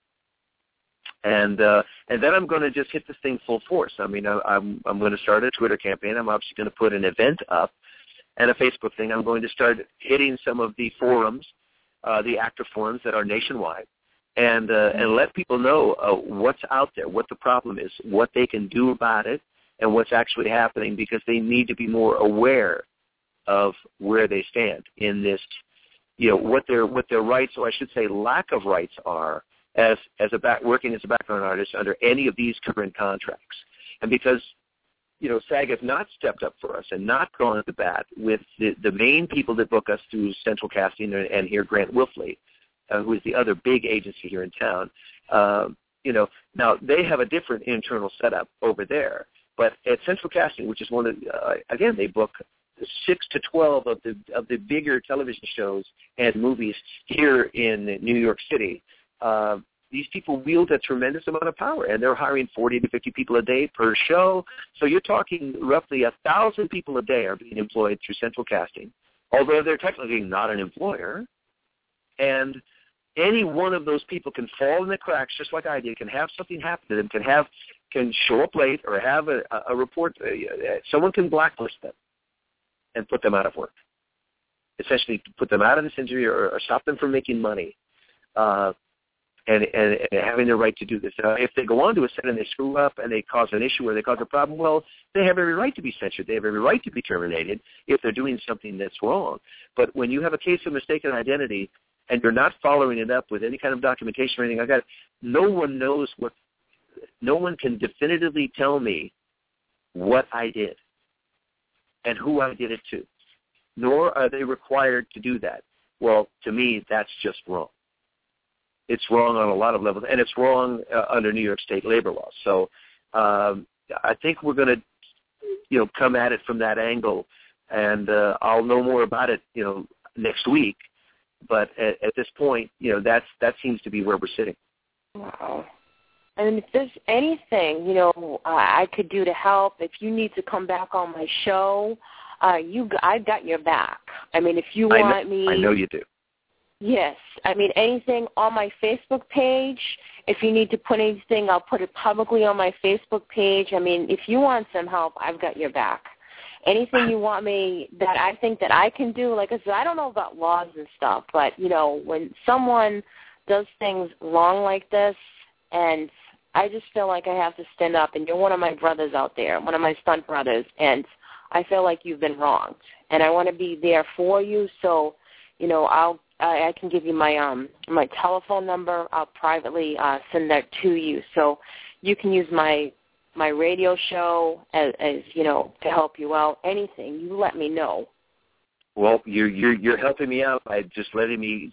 And then I'm going to just hit this thing full force. I mean, I'm going to start a Twitter campaign. I'm obviously going to put an event up and a Facebook thing. I'm going to start hitting some of the forums, the active forums that are nationwide, and let people know what's out there, what the problem is, what they can do about it, and what's actually happening, because they need to be more aware of where they stand in this, what their rights, or I should say lack of rights, are as working as a background artist under any of these current contracts. And because SAG has not stepped up for us and not gone to bat with the main people that book us through Central Casting and here Grant Wilfley, who is the other big agency here in town. Now they have a different internal setup over there, but at Central Casting, which is one of again, they book 6 to 12 of the bigger television shows and movies here in New York City. These people wield a tremendous amount of power, and they're hiring 40 to 50 people a day per show. So you're talking roughly 1,000 people a day are being employed through Central Casting, although they're technically not an employer. And any one of those people can fall in the cracks, just like I did, can have something happen to them, can show up late or have a report. Someone can blacklist them and put them out of work, essentially put them out of this industry or stop them from making money. And having the right to do this. If they go on to a set and they screw up and they cause an issue or they cause a problem, well, they have every right to be censured. They have every right to be terminated if they're doing something that's wrong. But when you have a case of mistaken identity and you're not following it up with any kind of documentation or anything like that, no one can definitively tell me what I did and who I did it to, nor are they required to do that. Well, to me, that's just wrong. It's wrong on a lot of levels, and it's wrong under New York State labor laws. So I think we're going to, come at it from that angle, and I'll know more about it, next week. But at this point, that seems to be where we're sitting. Wow. And if there's anything, I could do to help, if you need to come back on my show, I've got your back. I mean, if you want me... I know you do. Yes. I mean, anything on my Facebook page, if you need to put anything, I'll put it publicly on my Facebook page. I mean, if you want some help, I've got your back. Anything you want me that I think that I can do, like I said, I don't know about laws and stuff, but, when someone does things wrong like this, and I just feel like I have to stand up, and you're one of my brothers out there, one of my stunt brothers, and I feel like you've been wronged, and I want to be there for you, so, I can give you my telephone number. I'll privately send that to you, so you can use my radio show as to help you out. Anything, you let me know. Well, you're helping me out by just letting me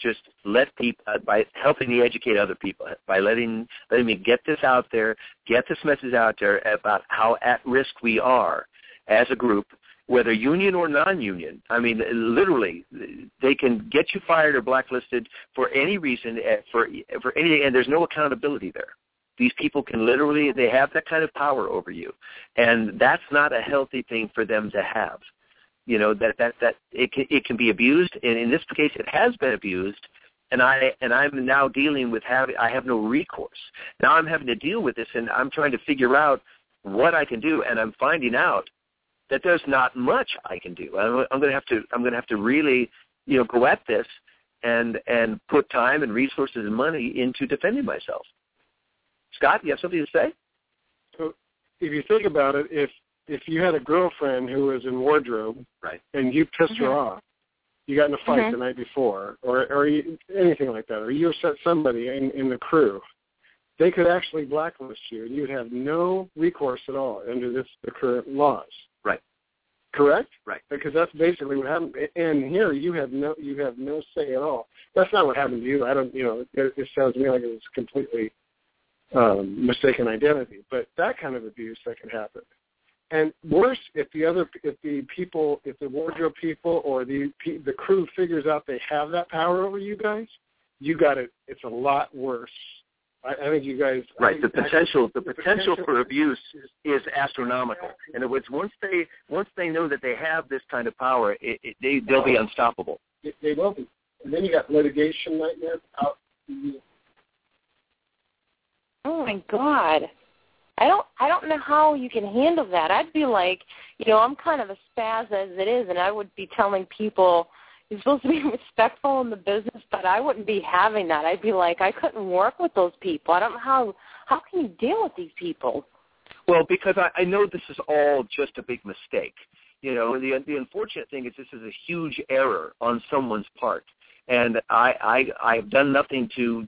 by helping me educate other people, by letting me get this out there, get this message out there about how at risk we are as a group, whether union or non-union. I mean, literally, they can get you fired or blacklisted for any reason, for anything, and there's no accountability there. These people can literally, they have that kind of power over you, and that's not a healthy thing for them to have. That it can be abused, and in this case, it has been abused. And I'm now dealing with I have no recourse. Now I'm having to deal with this, and I'm trying to figure out what I can do, and I'm finding out that there's not much I can do. I'm going to have to really, go at this and put time and resources and money into defending myself. Scott, you have something to say? So if you think about it, if you had a girlfriend who was in wardrobe, right, and you pissed her off, you got in a fight the night before, or anything like that, or you upset somebody in the crew, they could actually blacklist you, and you'd have no recourse at all under the current laws. Right. Correct? Right. Because that's basically what happened. And here you have no say at all. That's not what happened to you. I don't. It sounds to me like it was completely mistaken identity. But that kind of abuse that can happen. And worse, if the wardrobe people or the crew figures out they have that power over you guys, you got it. It's a lot worse. I think you guys. Right. The potential for abuse is astronomical. In other words, once they know that they have this kind of power, they'll be unstoppable. They will be. And then you got litigation nightmares out. Oh my God. I don't know how you can handle that. I'd be like, I'm kind of a spaz as it is, and I would be telling people you're supposed to be respectful in the business, but I wouldn't be having that. I'd be like, I couldn't work with those people. I don't know how can you deal with these people? Well, because I know this is all just a big mistake. The unfortunate thing is this is a huge error on someone's part, and I've done nothing to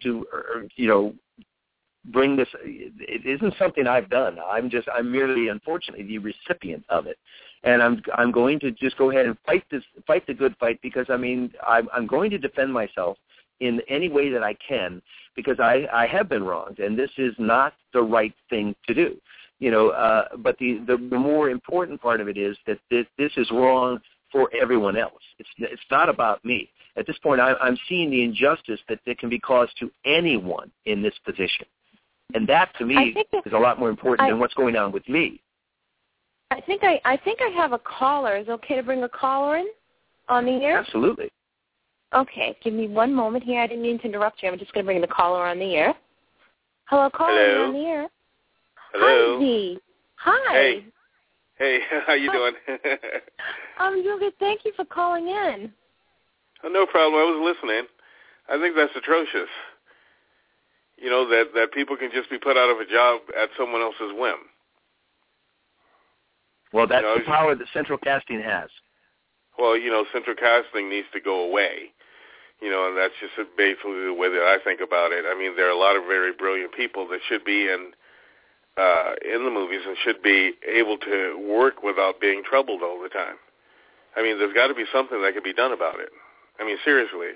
bring this. It isn't something I've done. I'm merely, unfortunately, the recipient of it, and I'm going to just go ahead and fight the good fight, because I'm going to defend myself in any way that I can, because I have been wronged, and this is not the right thing to do. But the more important part of it is that this is wrong for everyone else. It's not about me. At this point, I'm seeing the injustice that can be caused to anyone in this position. And that, to me, is a lot more important than what's going on with me. I think I have a caller. Is it okay to bring a caller in on the air? Absolutely. Okay, give me one moment here. I didn't mean to interrupt you. I'm just going to bring the caller on the air. Hello, caller. Hello. You're on the air. Hello. Hi, Z. Hi. Hey, how you doing? I'm doing good. Thank you for calling in. Oh, no problem. I was listening. I think that's atrocious. That people can just be put out of a job at someone else's whim. Well, that's the power that central casting has. Well, central casting needs to go away. And that's just basically the way that I think about it. I mean, there are a lot of very brilliant people that should be in the movies and should be able to work without being troubled all the time. I mean, there's got to be something that can be done about it. I mean, seriously.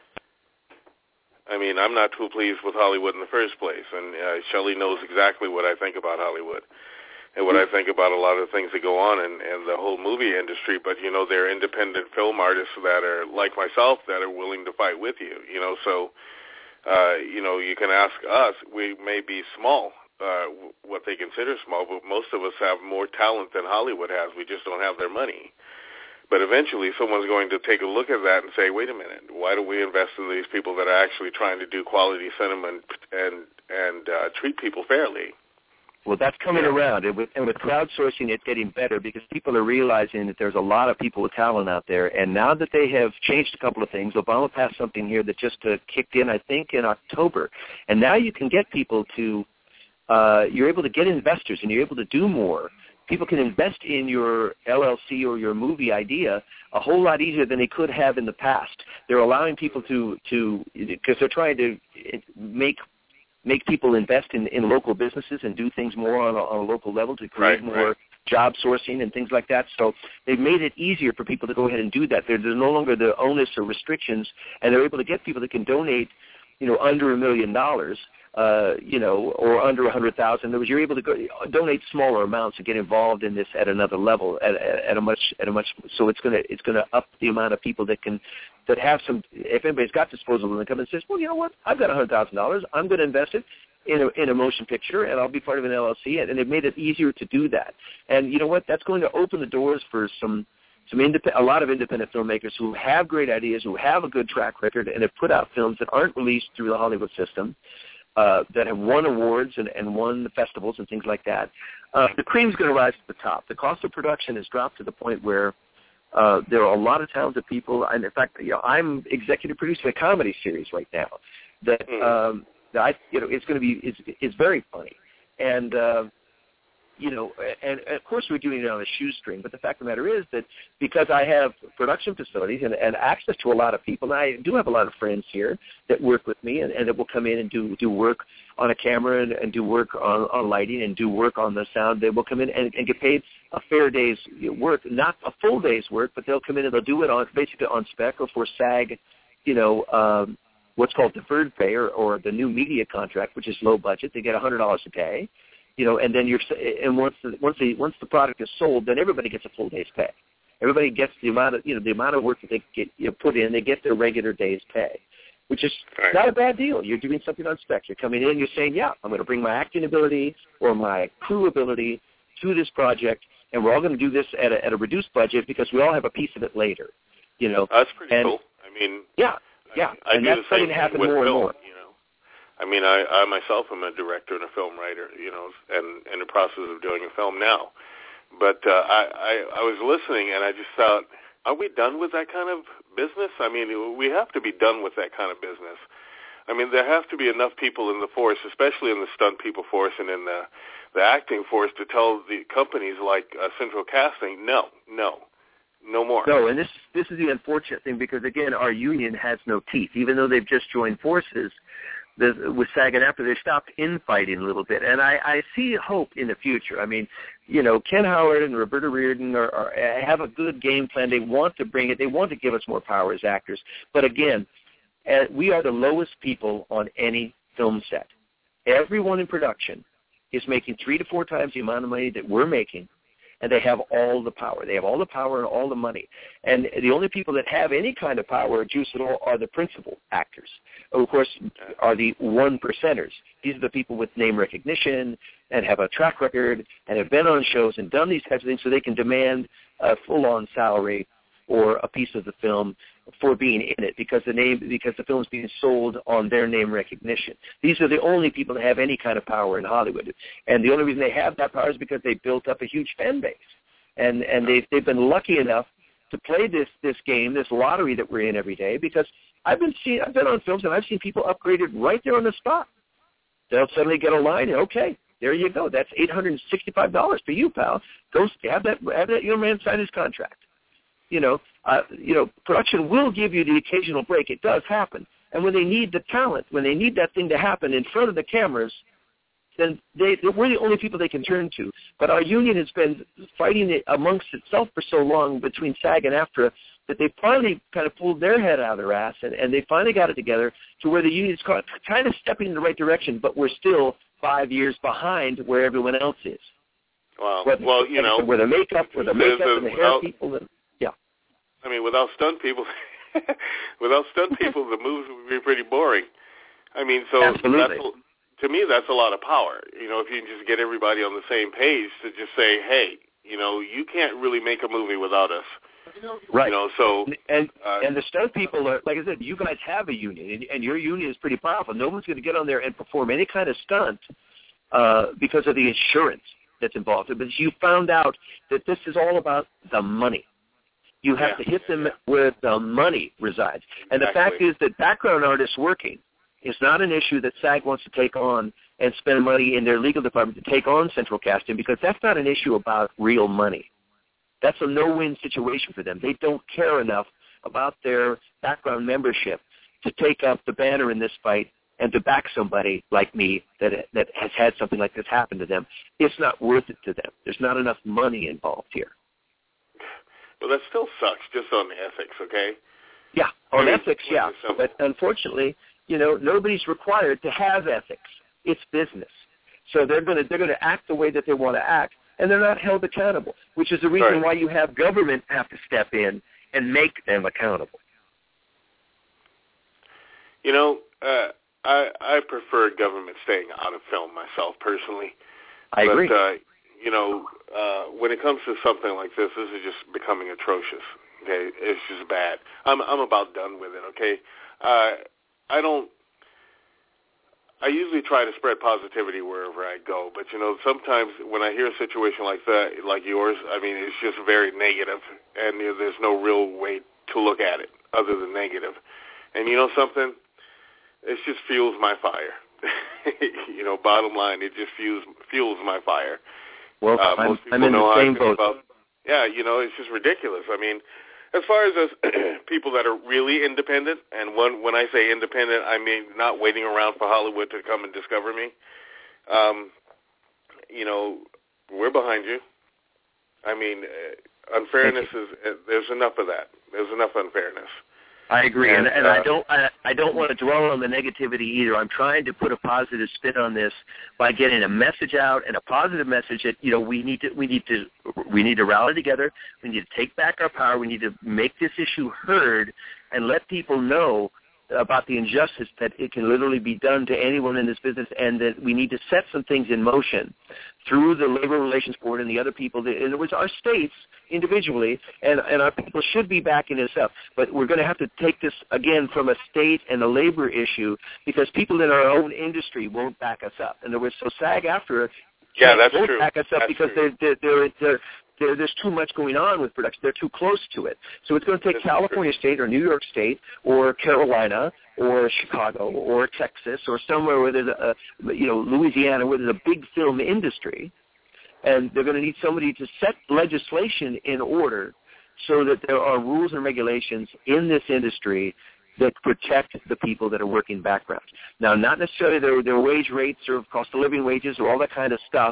I mean, I'm not too pleased with Hollywood in the first place, and Shelley knows exactly what I think about Hollywood and what I think about a lot of the things that go on in the whole movie industry. But, there are independent film artists that are, like myself, that are willing to fight with you, So, you can ask us. We may be small, what they consider small, but most of us have more talent than Hollywood has. We just don't have their money. But eventually someone's going to take a look at that and say, wait a minute, why don't we invest in these people that are actually trying to do quality cinema and treat people fairly? Well, that's coming around. And with crowdsourcing, it's getting better, because people are realizing that there's a lot of people with talent out there. And now that they have changed a couple of things, Obama passed something here that just kicked in, I think, in October. And now you can get people to you're able to get investors, and you're able to do more. People can invest in your LLC or your movie idea a whole lot easier than they could have in the past. They're allowing people to because they're trying to make people invest in local businesses and do things more on a local level to create more job sourcing and things like that. So they've made it easier for people to go ahead and do that. There's no longer the onus or restrictions, and they're able to get people that can donate, under $1 million. Or under 100,000. You're able to donate smaller amounts and get involved in this at another level, at a much. So it's gonna up the amount of people that have some. If anybody's got disposable income and says, well, you know what, I've got $100,000, I'm going to invest it in a motion picture, and I'll be part of an LLC, and they've made it easier to do that. And you know what, that's going to open the doors for a lot of independent filmmakers who have great ideas, who have a good track record, and have put out films that aren't released through the Hollywood system. That have won awards and won the festivals and things like that. The cream's going to rise to the top. The cost of production has dropped to the point where there are a lot of talented people. And in fact, I'm executive producing a comedy series right now that it's going to be it's very funny, and and of course we're doing it on a shoestring, but the fact of the matter is that because I have production facilities and access to a lot of people, and I do have a lot of friends here that work with me and that will come in and do work on a camera and do work on lighting and do work on the sound. They will come in and get paid a fair day's work, not a full day's work, but they'll come in and they'll do it basically on spec or for SAG, what's called deferred pay or the new media contract, which is low budget. They get $100 a day. and then once the product is sold, then everybody gets a full day's pay. Everybody gets the amount of work that they get put in. They get their regular day's pay, which is not a bad deal. You're doing something on spec. You're coming in. You're saying, yeah, I'm going to bring my acting ability or my crew ability to this project, and we're all going to do this at a reduced budget because we all have a piece of it later. That's pretty cool. I mean, yeah, I and do that's the same starting to happen with more film, and more. I mean, I myself am a director and a film writer, and in the process of doing a film now. But I was listening, and I just thought, are we done with that kind of business? I mean, we have to be done with that kind of business. I mean, there have to be enough people in the force, especially in the stunt people force and in the acting force, to tell the companies like Central Casting, no more. No, and this is the unfortunate thing because, again, our union has no teeth. Even though they've just joined forces with SAG and AFTRA, they stopped infighting a little bit. And I see hope in the future. I mean, Ken Howard and Roberta Reardon have a good game plan. They want to bring it. They want to give us more power as actors. But, again, we are the lowest people on any film set. Everyone in production is making 3 to 4 times the amount of money that we're making, and they have all the power. They have all the power and all the money. And the only people that have any kind of power or juice at all are the principal actors, who, of course, are the 1%ers. These are the people with name recognition and have a track record and have been on shows and done these types of things so they can demand a full-on salary or a piece of the film for being in it because the film is being sold on their name recognition. These are the only people that have any kind of power in Hollywood, and the only reason they have that power is because they built up a huge fan base, and they've been lucky enough to play this game, this lottery that we're in every day. Because I've been on films and I've seen people upgraded right there on the spot. They'll suddenly get a line, and okay, there you go. That's $865 for you, pal. Go have that young man sign his contract. Production will give you the occasional break. It does happen. And when they need the talent, when they need that thing to happen in front of the cameras, then we're the only people they can turn to. But our union has been fighting it amongst itself for so long between SAG and AFTRA that they finally kind of pulled their head out of their ass, and they finally got it together to where the union's kind of stepping in the right direction, but we're still 5 years behind where everyone else is. Wow. Where the makeup and the hair people and I mean, without stunt people, the movies would be pretty boring. I mean, so to me, that's a lot of power. If you can just get everybody on the same page to just say, hey, you can't really make a movie without us. Right. And the stunt people are, like I said, you guys have a union, and your union is pretty powerful. No one's going to get on there and perform any kind of stunt because of the insurance that's involved. But you found out that this is all about the money. You have to hit them where the money resides. And the fact is that background artists working is not an issue that SAG wants to take on and spend money in their legal department to take on Central Casting, because that's not an issue about real money. That's a no-win situation for them. They don't care enough about their background membership to take up the banner in this fight and to back somebody like me that has had something like this happen to them. It's not worth it to them. There's not enough money involved here. Well, that still sucks just on the ethics, okay? Yeah, on ethics, yeah. But unfortunately, nobody's required to have ethics. It's business. So they're going to act the way that they want to act, and they're not held accountable, which is the reason why you have government have to step in and make them accountable. I prefer government staying out of film myself personally. I agree. When it comes to something like this is just becoming atrocious. Okay, it's just bad. I'm about done with it. Okay, I usually try to spread positivity wherever I go, but sometimes when I hear a situation like that, like yours, I mean, it's just very negative, and there's no real way to look at it other than negative. And something, it just fuels my fire. Bottom line, it just fuels my fire. Well, I'm in the same boat. It's just ridiculous. I mean, as far as those people that are really independent, and when I say independent, I mean not waiting around for Hollywood to come and discover me, we're behind you. I mean, unfairness there's enough of that. There's enough unfairness. I agree, and I don't want to dwell on the negativity either. I'm trying to put a positive spin on this by getting a message out, and a positive message that we need to rally together. We need to take back our power. We need to make this issue heard and let people know about the injustice that it can literally be done to anyone in this business, and that we need to set some things in motion through the Labor Relations Board and the other people, in other words, our states individually, and our people should be backing this up. But we're going to have to take this, again, from a state and a labor issue, because people in our own industry won't back us up. In other words, so SAG-AFTRA won't back us up because there's too much going on with production. They're too close to it. So it's going to take California State or New York State or Carolina or Chicago or Texas or somewhere where there's Louisiana, where there's a big film industry, and they're going to need somebody to set legislation in order so that there are rules and regulations in this industry that protect the people that are working background. Now, not necessarily their wage rates or cost of living wages or all that kind of stuff,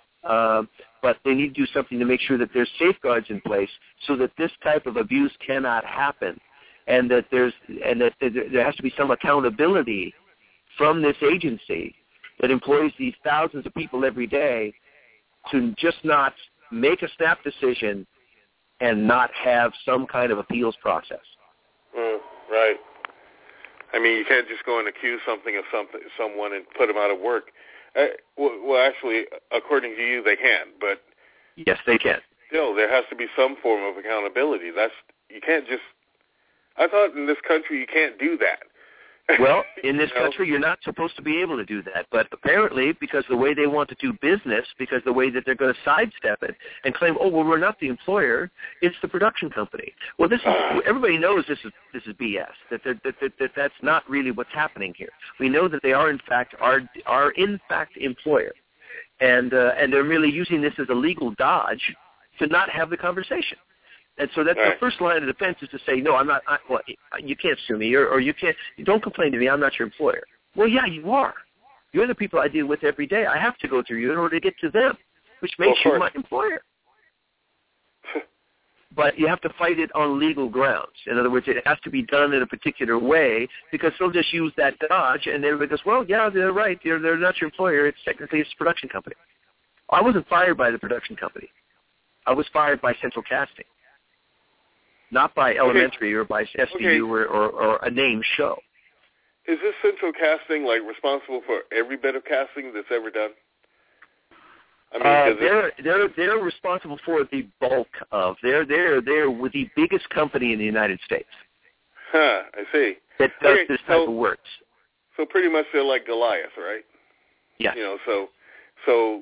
but they need to do something to make sure that there's safeguards in place so that this type of abuse cannot happen, and that there has to be some accountability from this agency that employs these thousands of people every day to just not make a snap decision and not have some kind of appeals process. Right. I mean, you can't just go and accuse someone and put them out of work. Well, actually, according to you, they can, but yes, they can. Still, there has to be some form of accountability. You can't just. I thought in this country you can't do that. Well, in this country, you're not supposed to be able to do that. But apparently, because the way they want to do business, because the way that they're going to sidestep it and claim, oh, well, we're not the employer, it's the production company. Well, everybody knows this is BS. That's not really what's happening here. We know that they are in fact employer, and they're really using this as a legal dodge to not have the conversation. And so that's the first line of defense is to say, no, I'm not. You can't sue me, or you can't. Don't complain to me. I'm not your employer. Well, yeah, you are. You're the people I deal with every day. I have to go through you in order to get to them, which makes you my employer. But you have to fight it on legal grounds. In other words, it has to be done in a particular way, because they'll just use that dodge, and everybody goes, well, yeah, they're right. They're not your employer. It's technically it's a production company. I wasn't fired by the production company. I was fired by Central Casting. Not by Elementary or by SVU or a named show. Is this Central Casting responsible for every bit of casting that's ever done? I mean, they're responsible for the bulk of. They're with the biggest company in the United States. I see. That does this type of work. So pretty much they're like Goliath, right? Yeah. So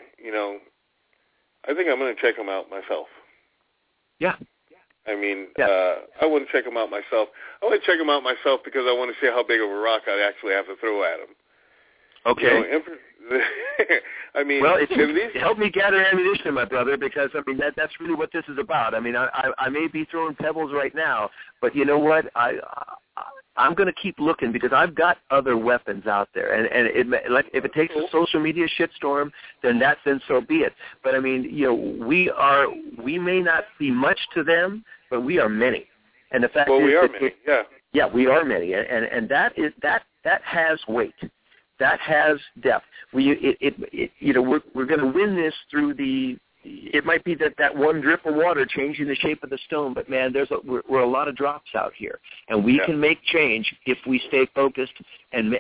I think I'm going to check them out myself. Yeah. I mean, I wouldn't check them out myself. I want to check them out myself because I want to see how big of a rock I actually have to throw at them. Okay. I mean, well, help me gather ammunition, my brother, because I mean that's really what this is about. I mean, I may be throwing pebbles right now, but you know what? I'm going to keep looking because I've got other weapons out there, and if it takes a social media shitstorm, then so be it. But I mean, we may not be much to them, but we are many, and the fact is, we are many. Yeah, we are many, and that has weight. That has depth. We're going to win this through it might be that one drip of water changing the shape of the stone, but man, we're a lot of drops out here, and we can make change if we stay focused and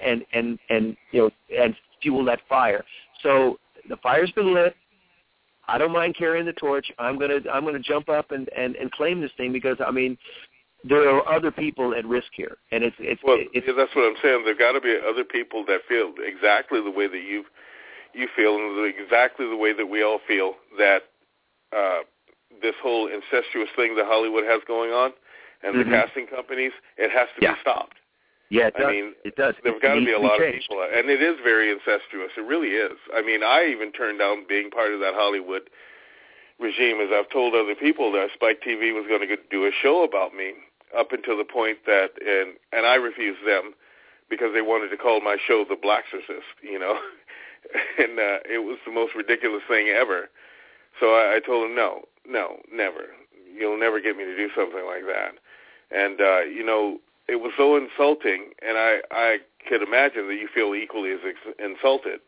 fuel that fire. So the fire's been lit. I don't mind carrying the torch. I'm gonna jump up and claim this thing because I mean, there are other people at risk here, and it's that's what I'm saying. There've got to be other people that feel exactly the way that you feel, and exactly the way that we all feel that this whole incestuous thing that Hollywood has going on, and the casting companies, it has to be stopped. Yeah, it does. I mean, it does. There's got to be a lot of people, and it is very incestuous. It really is. I mean, I even turned down being part of that Hollywood regime, as I've told other people that Spike TV was going to do a show about me, up until the point that, and I refused them because they wanted to call my show The Blaxorcist, and it was the most ridiculous thing ever. So I told them, no, never. You'll never get me to do something like that. And, it was so insulting, and I could imagine that you feel equally as insulted,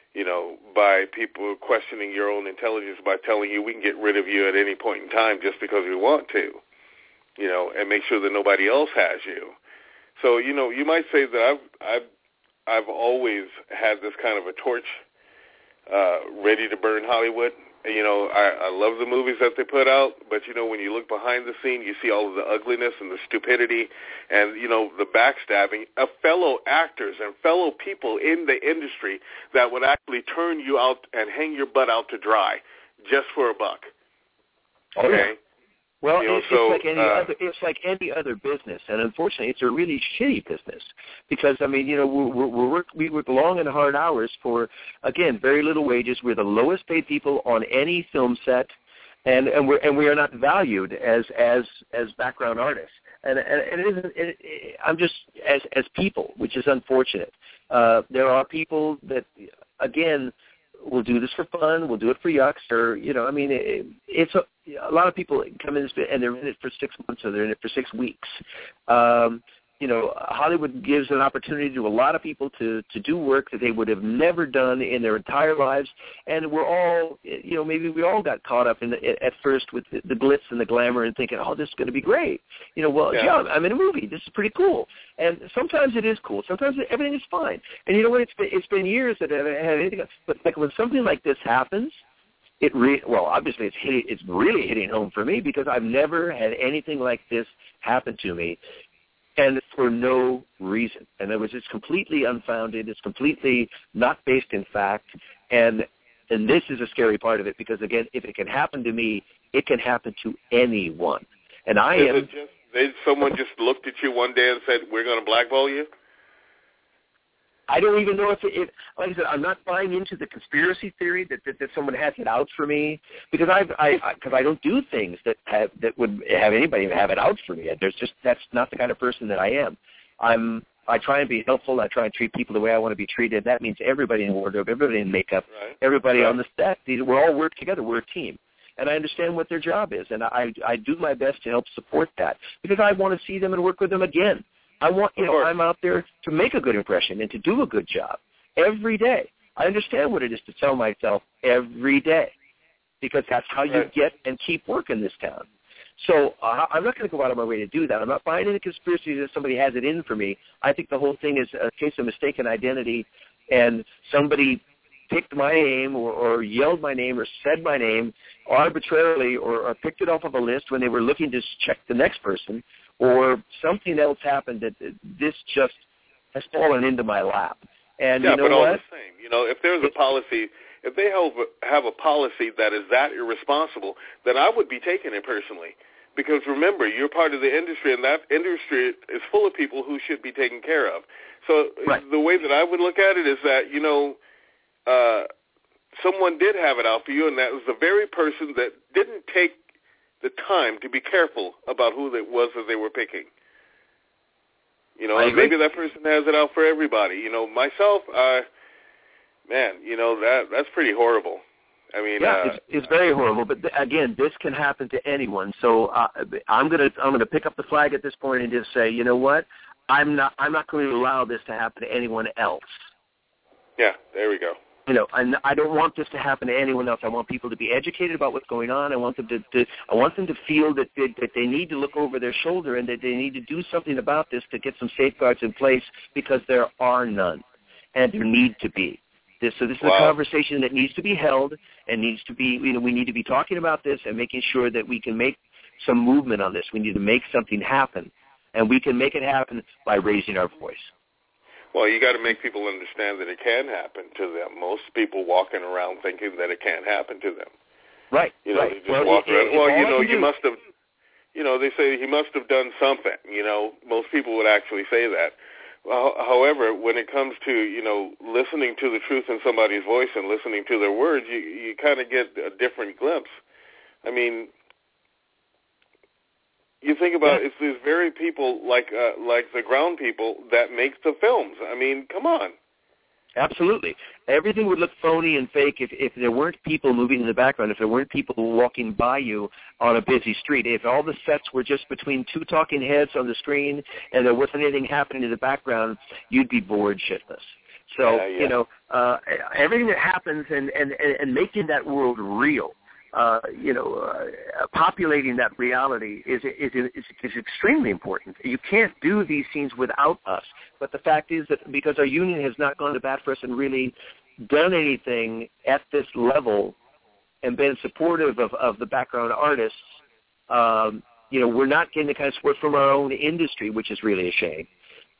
by people questioning your own intelligence by telling you we can get rid of you at any point in time just because we want to, and make sure that nobody else has you. So, you might say that I've always had this kind of a torch ready to burn Hollywood. I love the movies that they put out, but, when you look behind the scene, you see all of the ugliness and the stupidity and, the backstabbing of fellow actors and fellow people in the industry that would actually turn you out and hang your butt out to dry just for a buck. Okay? Oh, yeah. Well, it's like any other business, and unfortunately, it's a really shitty business because we work long and hard hours for, again, very little wages. We're the lowest paid people on any film set, and we are not valued as background artists. And it isn't. I'm just as people, which is unfortunate. There are people that, again, we'll do this for fun. We'll do it for yucks, or it's a lot of people come in this and they're in it for 6 months or they're in it for 6 weeks. Hollywood gives an opportunity to a lot of people to do work that they would have never done in their entire lives, and we're all, maybe we all got caught up at first with the glitz and the glamour and thinking, oh, this is going to be great. Yeah, I'm in a movie. This is pretty cool. And sometimes it is cool. Sometimes everything is fine. And you know what? It's been years that I haven't had anything else. But like when something like this happens, obviously it's really hitting home for me because I've never had anything like this happen to me, and for no reason. And it's completely unfounded. It's completely not based in fact, and this is a scary part of it because, again, if it can happen to me, it can happen to anyone. And someone just looked at you one day and said, "We're going to blackball you"? I don't even know if like I said, I'm not buying into the conspiracy theory that someone has it out for me because I don't do things that would have anybody have it out for me. That's not the kind of person that I am. I try and be helpful. I try and treat people the way I want to be treated. That means everybody in wardrobe, everybody in makeup, everybody on the set. We all work together. We're a team. And I understand what their job is, and I do my best to help support that because I want to see them and work with them again. I'm out there to make a good impression and to do a good job every day. I understand what it is to tell myself every day because that's how you get and keep work in this town. So I'm not going to go out of my way to do that. I'm not buying any conspiracy that somebody has it in for me. I think the whole thing is a case of mistaken identity, and somebody picked my name or yelled my name or said my name arbitrarily or picked it off of a list when they were looking to check the next person, or something else happened that this just has fallen into my lap. And yeah, you know but all what? the same, if there's a policy, if they have a policy that is that irresponsible, then I would be taking it personally. Because remember, you're part of the industry, and that industry is full of people who should be taken care of. So the way that I would look at it is that, someone did have it out for you, and that was the very person that didn't take the time to be careful about who it was that they were picking. And maybe that person has it out for everybody. Myself, that's pretty horrible. I mean, it's very horrible. But again, this can happen to anyone. So I'm gonna pick up the flag at this point and just say, you know what? I'm not going to allow this to happen to anyone else. Yeah, there we go. And I don't want this to happen to anyone else. I want people to be educated about what's going on. I want them to feel that they need to look over their shoulder and that they need to do something about this to get some safeguards in place because there are none, and there need to be. This is a conversation that needs to be held and needs to be. We need to be talking about this and making sure that we can make some movement on this. We need to make something happen, and we can make it happen by raising our voice. Well, you got to make people understand that it can happen to them. Most people walking around thinking that it can't happen to them. Right. They just walk around. You must have. They say he must have done something. Most people would actually say that. However, when it comes to listening to the truth in somebody's voice and listening to their words, you kind of get a different glimpse. I mean, you think about it's these very people like the ground people that make the films. I mean, come on. Absolutely. Everything would look phony and fake if there weren't people moving in the background, if there weren't people walking by you on a busy street. If all the sets were just between two talking heads on the screen and there wasn't anything happening in the background, you'd be bored shitless. So, everything that happens and making that world real, populating that reality is extremely important. You can't do these scenes without us. But the fact is that because our union has not gone to bat for us and really done anything at this level and been supportive of the background artists, we're not getting the kind of support from our own industry, which is really a shame.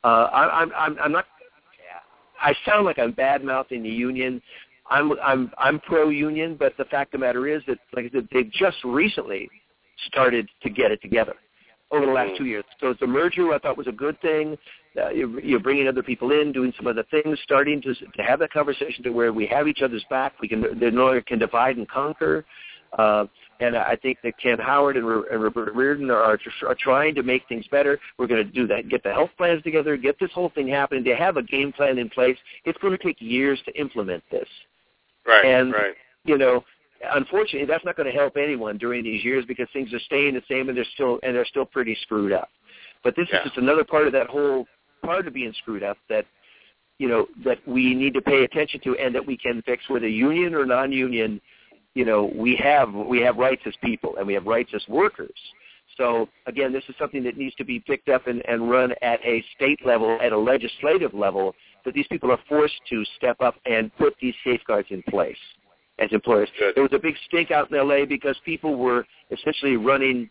I'm not. I sound like I'm bad-mouthing the union. I'm pro-union, but the fact of the matter is that, like I said, they've just recently started to get it together over the last 2 years. So it's a merger I thought was a good thing. You're bringing other people in, doing some other things, starting to have that conversation to where we have each other's back. We can no longer can divide and conquer. And I think that Ken Howard and Roberta Reardon are trying to make things better. We're going to do that, get the health plans together, get this whole thing happening. They have a game plan in place. It's going to take years to implement this. Right, and, right. Unfortunately, that's not going to help anyone during these years because things are staying the same and they're still pretty screwed up. But this is just another part of that whole part of being screwed up that, that we need to pay attention to and that we can fix, whether union or non-union. We have rights as people and we have rights as workers. So, again, this is something that needs to be picked up and run at a state level, at a legislative level, that these people are forced to step up and put these safeguards in place as employers. Good. There was a big stink out in L.A. because people were essentially running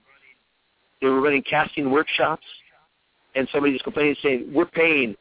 casting workshops, and somebody was complaining saying, we're paying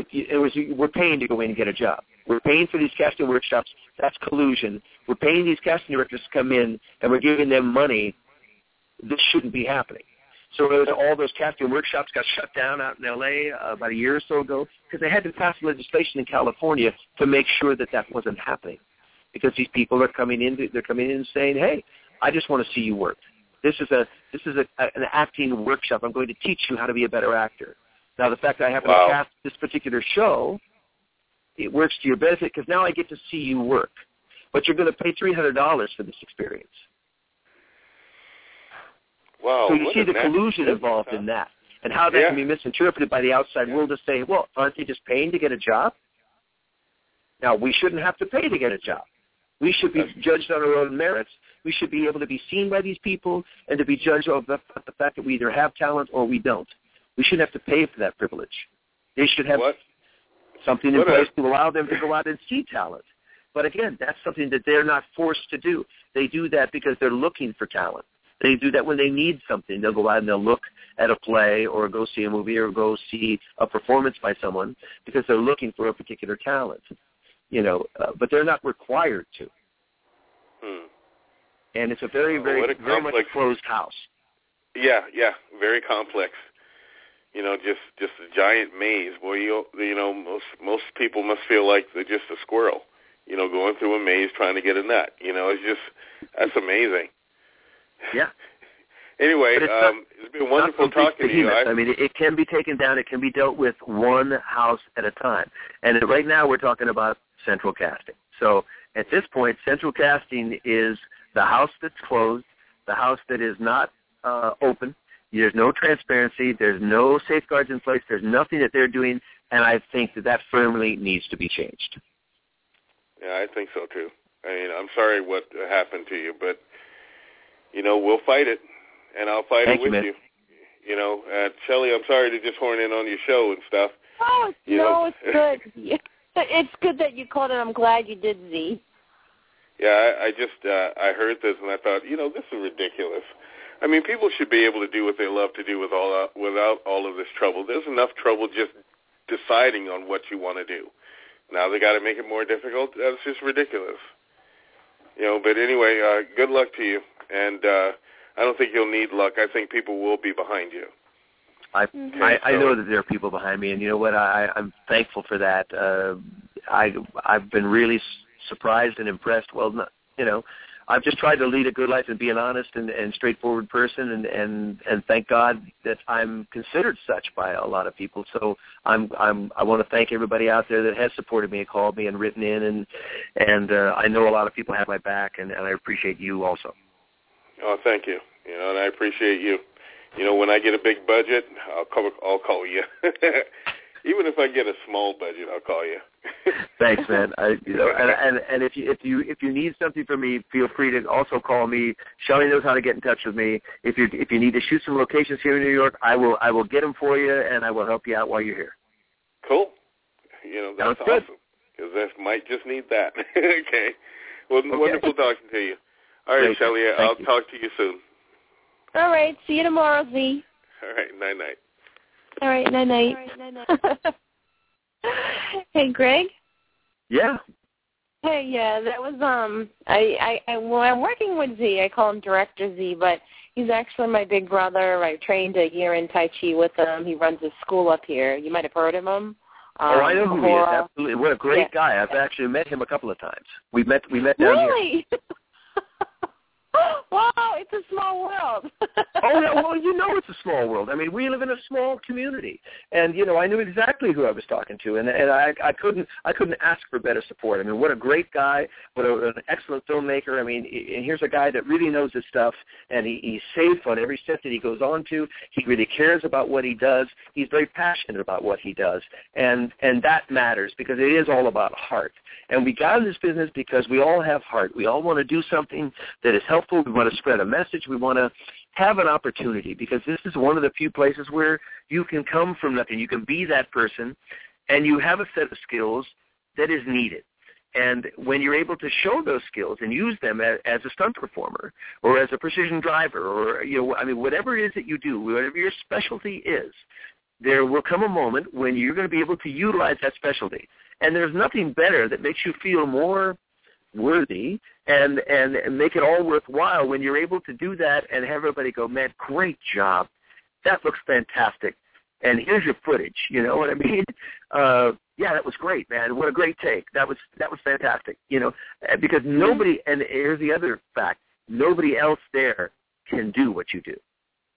to go in and get a job. We're paying for these casting workshops. That's collusion. We're paying these casting directors to come in, and we're giving them money. This shouldn't be happening. So all those casting workshops got shut down out in L.A. About a year or so ago because they had to pass legislation in California to make sure that wasn't happening. Because these people are coming in, and saying, "Hey, I just want to see you work. This is an acting workshop. I'm going to teach you how to be a better actor." Now, the fact that I happen to cast this particular show, it works to your benefit because now I get to see you work. But you're going to pay $300 for this experience. Wow. So you see the collusion involved in that and how that can be misinterpreted by the outside world to say, well, aren't they just paying to get a job? Now, we shouldn't have to pay to get a job. We should be judged on our own merits. We should be able to be seen by these people and to be judged of the fact that we either have talent or we don't. We shouldn't have to pay for that privilege. They should have something in place to allow them to go out and see talent. But again, that's something that they're not forced to do. They do that because they're looking for talent. They do that when they need something. They'll go out and they'll look at a play or go see a movie or go see a performance by someone because they're looking for a particular talent. But they're not required to. And it's a very, very, very much a closed house. Yeah, very complex. Just a giant maze. Boy, most people must feel like they're just a squirrel, going through a maze trying to get a nut. That's amazing. Yeah. Anyway, it's been wonderful talking to you. I mean, it can be taken down. It can be dealt with one house at a time. And right now we're talking about central casting. So at this point, central casting is the house that's closed, the house that is not open. There's no transparency. There's no safeguards in place. There's nothing that they're doing, and I think that firmly needs to be changed. Yeah, I think so, too. I mean, I'm sorry what happened to you, but, we'll fight it, and I'll fight it with you. Shelley, I'm sorry to just horn in on your show and stuff. Oh, it's good. It's good that you called, and I'm glad you did, Z. Yeah, I heard this, and I thought, this is ridiculous. I mean, people should be able to do what they love to do without all of this trouble. There's enough trouble just deciding on what you want to do. Now they got to make it more difficult. That's just ridiculous. But anyway, good luck to you. And I don't think you'll need luck. I think people will be behind you. I know that there are people behind me, and you know what? I'm thankful for that. I've been really surprised and impressed. Well, I've just tried to lead a good life and be an honest and straightforward person, and thank God that I'm considered such by a lot of people. So I want to thank everybody out there that has supported me and called me and written in, and I know a lot of people have my back, and I appreciate you also. Oh, thank you. And I appreciate you. When I get a big budget, I'll call you. Even if I get a small budget, I'll call you. Thanks, man. And if you need something from me, feel free to also call me. Shelley knows how to get in touch with me. If you need to shoot some locations here in New York, I will get them for you, and I will help you out while you're here. Cool. That's good. Awesome. Because I might just need that. Okay. Well, wonderful talking to you. All right, Shelley, I'll talk to you soon. All right. See you tomorrow, Z. All right. Night-night. All right. Night-night. Hey, Greg? Yeah. Hey, yeah, that was, I'm working with Z. I call him Director Z, but he's actually my big brother. I trained a year in Tai Chi with him. He runs a school up here. You might have heard of him. I know who he is, absolutely. What a great guy. I've actually met him a couple of times. We met down here. Really? Wow, it's a small world. Oh, yeah, well, it's a small world. I mean, we live in a small community, and I knew exactly who I was talking to, and I couldn't ask for better support. I mean, what a great guy, an excellent filmmaker. I mean, and here's a guy that really knows his stuff, and he's safe on every step that he goes on to. He really cares about what he does. He's very passionate about what he does, and that matters because it is all about heart. And we got in this business because we all have heart. We all want to do something that is helpful. We want to spread a message. We want to have an opportunity because this is one of the few places where you can come from nothing. You can be that person, and you have a set of skills that is needed. And when you're able to show those skills and use them as a stunt performer or as a precision driver or, whatever it is that you do, whatever your specialty is, there will come a moment when you're going to be able to utilize that specialty. And there's nothing better that makes you feel more worthy and make it all worthwhile when you're able to do that and have everybody go, man, great job. That looks fantastic. And here's your footage. You know what I mean? Yeah, that was great, man. What a great take. That was fantastic. Because nobody, and here's the other fact, nobody else there can do what you do.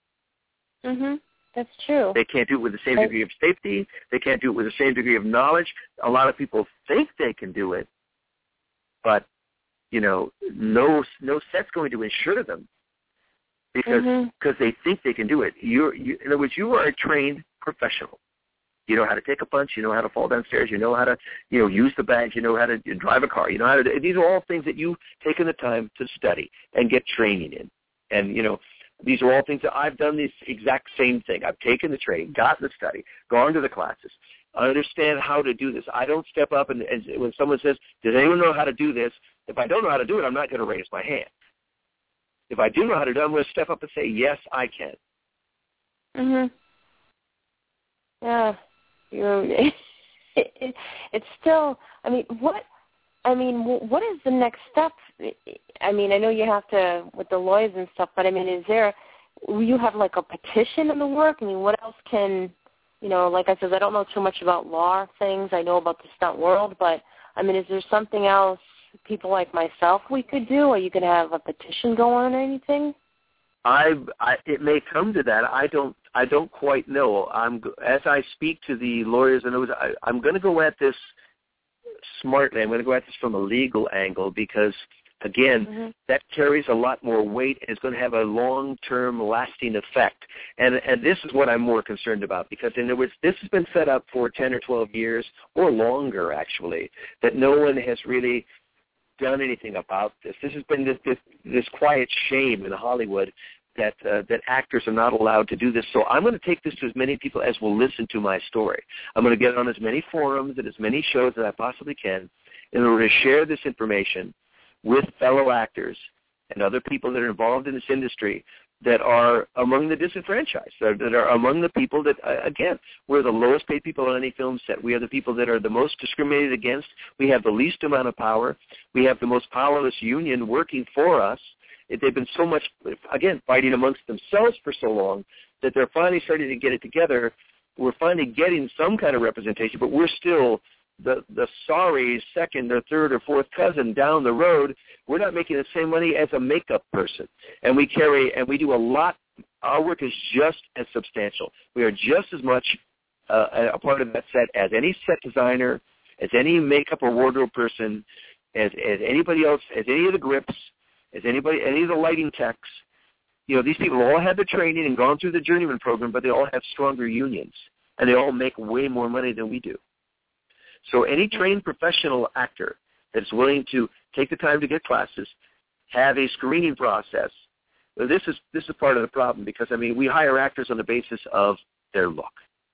Mhm. That's true. They can't do it with the same degree of safety. They can't do it with the same degree of knowledge. A lot of people think they can do it, but, no set's going to insure them because they think they can do it. In other words, you are a trained professional. You know how to take a punch. You know how to fall downstairs. You know how to, use the bag. You know how to drive a car. You know how to. These are all things that you've taken the time to study and get training in. And these are all things that I've done this exact same thing. I've taken the training, gotten the study, gone to the classes. I understand how to do this. I don't step up and when someone says, does anyone know how to do this? If I don't know how to do it, I'm not going to raise my hand. If I do know how to do it, I'm going to step up and say, yes, I can. Mhm. Yeah. It's still, what is the next step? I know you have to, with the lawyers and stuff, but will you have like a petition in the work? What else can, like I said, I don't know too much about law things. I know about the stunt world, but, is there something else people like myself we could do? Are you going to have a petition going or anything? It may come to that. I don't quite know. As I speak to the lawyers, and I'm going to go at this smartly. I'm going to go at this from a legal angle because, again, that carries a lot more weight and is going to have a long-term lasting effect. And this is what I'm more concerned about because, in other words, this has been set up for 10 or 12 years or longer, actually, that no one has really done anything about this. This has been this quiet shame in Hollywood that actors are not allowed to do this. So I'm going to take this to as many people as will listen to my story. I'm going to get on as many forums and as many shows as I possibly can in order to share this information with fellow actors and other people that are involved in this industry that are among the disenfranchised, that are among the people that, again, we're the lowest paid people on any film set. We are the people that are the most discriminated against. We have the least amount of power. We have the most powerless union working for us. They've been so much, again, fighting amongst themselves for so long that they're finally starting to get it together. We're finally getting some kind of representation, but we're still the sorry second or third or fourth cousin down the road, we're not making the same money as a makeup person. And we do a lot. Our work is just as substantial. We are just as much a part of that set as any set designer, as any makeup or wardrobe person, as anybody else, as any of the grips, as any of the lighting techs. You know, these people all have the training and gone through the journeyman program, but they all have stronger unions, and they all make way more money than we do. So any trained professional actor that's willing to take the time to get classes, have a screening process, well, this is part of the problem, because, I mean, we hire actors on the basis of their look,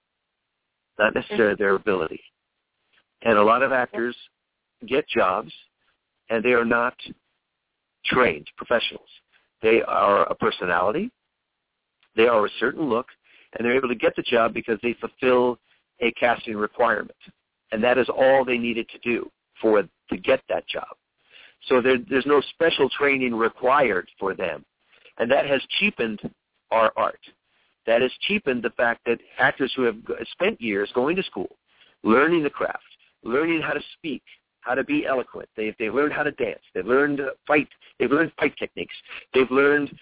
not necessarily their ability. And a lot of actors get jobs, and they are not trained professionals. They are a personality, they are a certain look, and they're able to get the job because they fulfill a casting requirement. And that is all they needed to do to get that job. So there's no special training required for them. And that has cheapened our art. That has cheapened the fact that actors who have spent years going to school, learning the craft, learning how to speak, how to be eloquent. They've learned how to dance. They've learned fight. They've learned fight techniques. They've learned,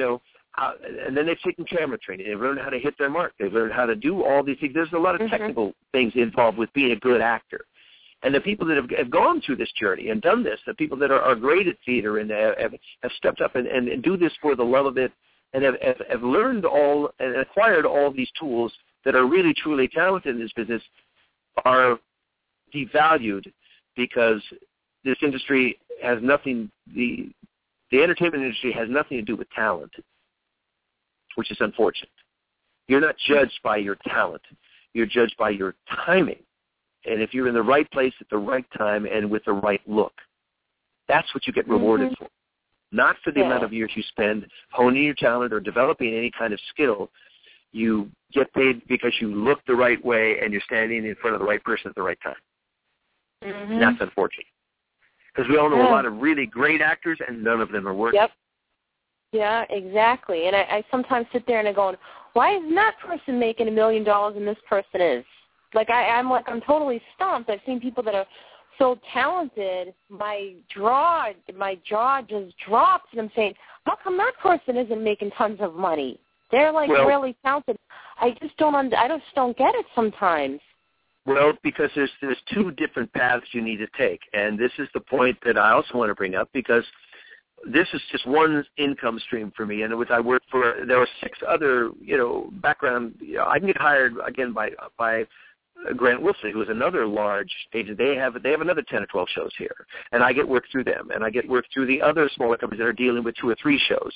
and then they've taken camera training. They've learned how to hit their mark. They've learned how to do all these things. There's a lot of technical things involved with being a good actor. And the people that have gone through this journey and done this, the people that are great at theater and have stepped up and do this for the love of it, and have learned all and acquired all these tools that are really, truly talented in this business, are devalued because this industry has nothing, the entertainment industry has nothing to do with talent, which is unfortunate. You're not judged by your talent. You're judged by your timing. And if you're in the right place at the right time and with the right look, that's what you get rewarded for. Not for the amount of years you spend honing your talent or developing any kind of skill. You get paid because you look the right way and you're standing in front of the right person at the right time. And that's unfortunate. Because we all know a lot of really great actors, and none of them are working. Yep. Yeah, exactly. And I sometimes sit there and I go, why is that person making $1 million and this person is? I'm totally stumped. I've seen people that are so talented, my jaw just drops, and I'm saying, how come that person isn't making tons of money? They're really talented. I just don't get it sometimes. Well, because there's two different paths you need to take, and this is the point that I also want to bring up, because this is just one income stream for me, and I work for. There are 6 other, background. I can get hired again by Grant Wilson, who is another large agent. They have another 10 or 12 shows here, and I get work through them, and I get work through the other smaller companies that are dealing with 2 or 3 shows.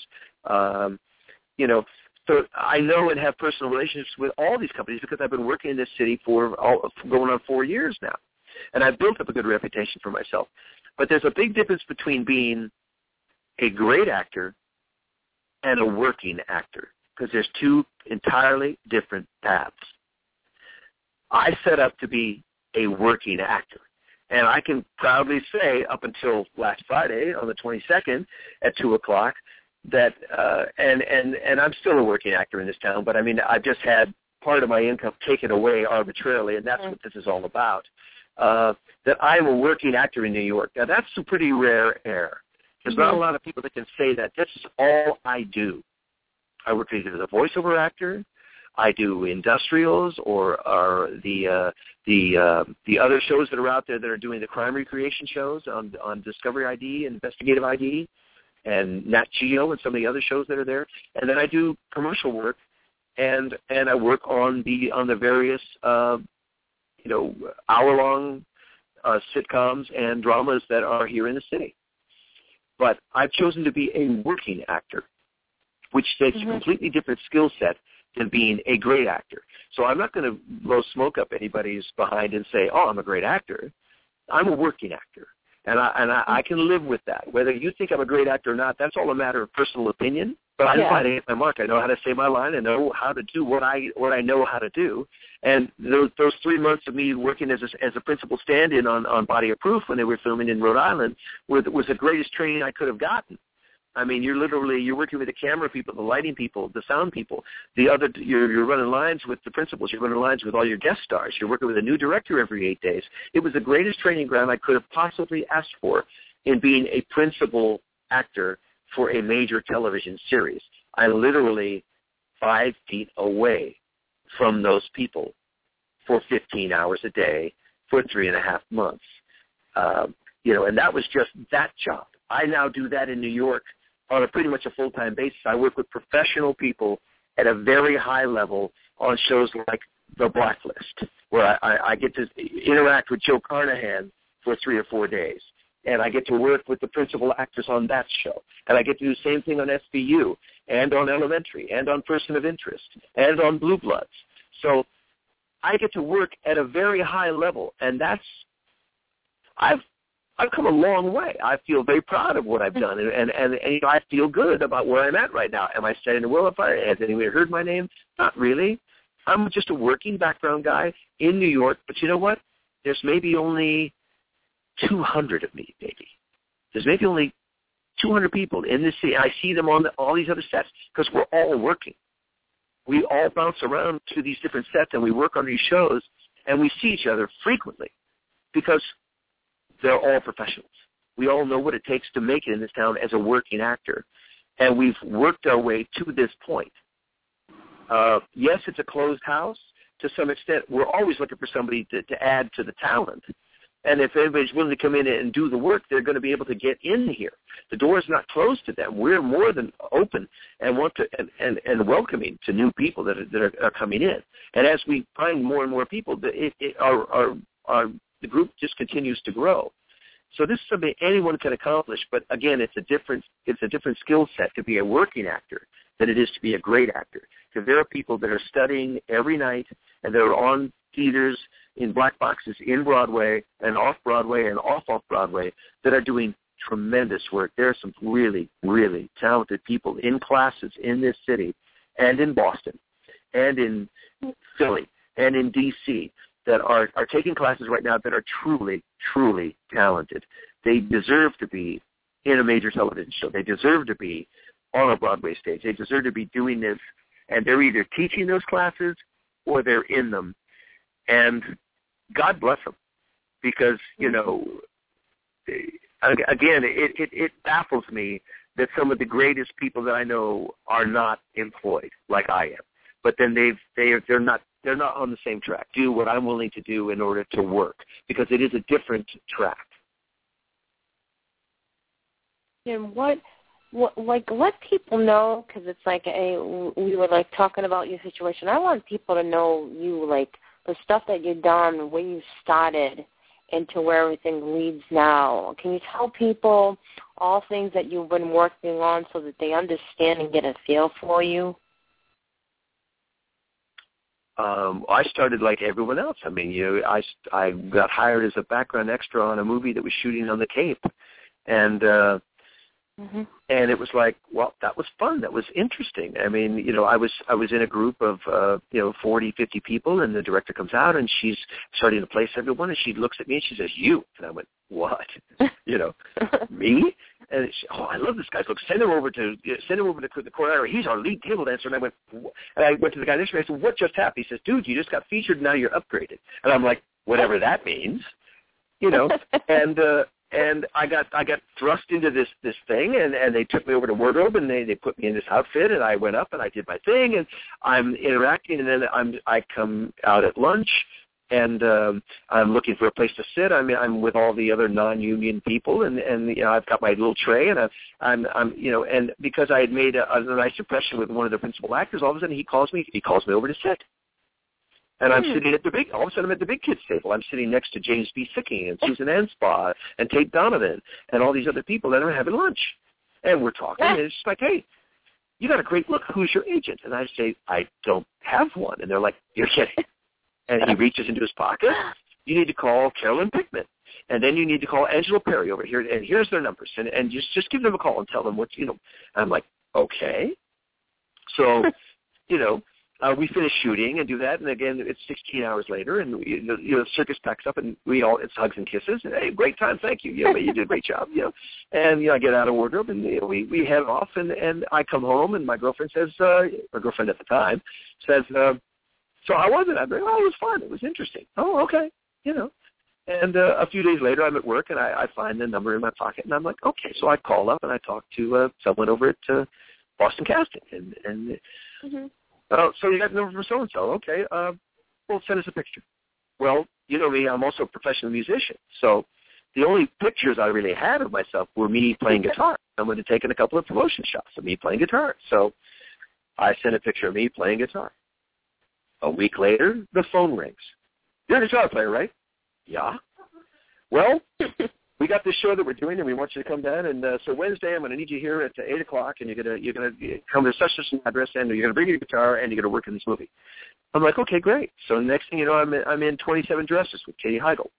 So I know and have personal relationships with all these companies because I've been working in this city for going on 4 years now, and I've built up a good reputation for myself. But there's a big difference between being a great actor and a working actor, because there's 2 entirely different paths. I set up to be a working actor, and I can proudly say up until last Friday on the 22nd at 2 o'clock that and I'm still a working actor in this town, but I mean I've just had part of my income taken away arbitrarily, and that's what this is all about. That I'm a working actor in New York. Now that's a pretty rare air. There's not a lot of people that can say that. This is all I do. I work either as a voiceover actor, I do industrials, or the other shows that are out there that are doing the crime recreation shows on Discovery ID and Investigative ID and Nat Geo and some of the other shows that are there. And then I do commercial work, and I work on the various hour-long sitcoms and dramas that are here in the city. But I've chosen to be a working actor, which takes a completely different skill set than being a great actor. So I'm not going to blow smoke up anybody's behind and say, oh, I'm a great actor. I'm a working actor, and I can live with that. Whether you think I'm a great actor or not, that's all a matter of personal opinion. But I know how to hit my mark. I know how to say my line. I know how to do what I know how to do. And those 3 months of me working as a principal stand-in on Body of Proof when they were filming in Rhode Island was the greatest training I could have gotten. I mean, you're working with the camera people, the lighting people, the sound people. You're running lines with the principals. You're running lines with all your guest stars. You're working with a new director every 8 days. It was the greatest training ground I could have possibly asked for in being a principal actor for a major television series. I'm literally 5 feet away from those people for 15 hours a day for 3.5 months. And that was just that job. I now do that in New York on a pretty much a full-time basis. I work with professional people at a very high level on shows like The Blacklist, where I get to interact with Joe Carnahan for 3 or 4 days. And I get to work with the principal actors on that show. And I get to do the same thing on SVU and on Elementary and on Person of Interest and on Blue Bloods. So I get to work at a very high level, and I've come a long way. I feel very proud of what I've done, and I feel good about where I'm at right now. Am I setting the world on fire? Has anyone heard my name? Not really. I'm just a working background guy in New York, but you know what? There's maybe only 200 of me, maybe. There's maybe only 200 people in this city. I see them on all these other sets because we're all working. We all bounce around to these different sets, and we work on these shows, and we see each other frequently because they're all professionals. We all know what it takes to make it in this town as a working actor, and we've worked our way to this point. Yes, it's a closed house to some extent. We're always looking for somebody to add to the talent, and if anybody's willing to come in and do the work, they're going to be able to get in here. The door is not closed to them. We're more than open and want to and welcoming to new people that are coming in. And as we find more and more people, the group just continues to grow. So this is something anyone can accomplish, but again, it's a different skill set to be a working actor than it is to be a great actor. Because there are people that are studying every night and that are on theaters in black boxes in Broadway and off Broadway and off Broadway that are doing tremendous work. There are some really, really talented people in classes in this city and in Boston and in Philly and in D.C. that are taking classes right now that are truly, truly talented. They deserve to be in a major television show. They deserve to be on a Broadway stage. They deserve to be doing this, and they're either teaching those classes or they're in them. And God bless them, because, again, it baffles me that some of the greatest people that I know are not employed like I am. But then they're not on the same track. Do what I'm willing to do in order to work, because it is a different track. And let people know, because it's like we were like talking about your situation. I want people to know you, like the stuff that you've done, where you started, and to where everything leads now. Can you tell people all things that you've been working on so that they understand and get a feel for you? I started like everyone else. I mean, I got hired as a background extra on a movie that was shooting on the Cape, and and it was like, well, that was fun. That was interesting. I mean, I was in a group of 40, 50 people, and the director comes out and she's starting to place everyone, and she looks at me and she says, "You," and I went, "What?" Me? And she, "Oh, I love this guy. Look, send him over to the choir. He's our lead table dancer." And I went to the guy next to me. I said, "What just happened?" He says, "Dude, you just got featured. Now you're upgraded." And I'm like, "Whatever that means," And I got thrust into this thing, and they took me over to wardrobe, and they put me in this outfit, and I went up and I did my thing, and I'm interacting, and then I come out at lunch, and I'm looking for a place to sit. I'm with all the other non-union people, and I've got my little tray, and I'm and because I had made a nice impression with one of the principal actors, all of a sudden he calls me over to sit. And I'm sitting all of a sudden I'm at the big kids table. I'm sitting next to James B. Sicking and Susan Anspaugh and Tate Donovan and all these other people that are having lunch. And we're talking, and it's just like, "Hey, you got a great look. Who's your agent?" And I say, "I don't have one." And they're like, "You're kidding." And he reaches into his pocket. "You need to call Carolyn Pickman. And then you need to call Angela Perry over here. And here's their numbers. And just give them a call and tell them what, I'm like, okay. So, we finish shooting and do that, and again, it's 16 hours later, and the circus packs up, and it's hugs and kisses. And, hey, great time, thank you. You did a great job. And I get out of wardrobe, and we head off, and I come home, and my girlfriend says, my girlfriend at the time says, so how was it? I'm like, oh, it was fun. It was interesting. Oh, okay. And a few days later, I'm at work, and I find the number in my pocket, and I'm like, okay. So I call up, and I talk to someone over at Boston Casting, and so you got the number from so-and-so. Okay, well, send us a picture. Well, you know me, I'm also a professional musician, so the only pictures I really had of myself were me playing guitar. Someone had taken a couple of promotion shots of me playing guitar. So I sent a picture of me playing guitar. A week later, the phone rings. You're a guitar player, right? Yeah. Well, we got this show that we're doing, and we want you to come down. And so Wednesday, I'm going to need you here at 8 o'clock, and you're going to come to such an address, and you're going to bring your guitar, and you're going to work in this movie. I'm like, okay, great. So the next thing you know, I'm in 27 Dresses with Katie Heigl.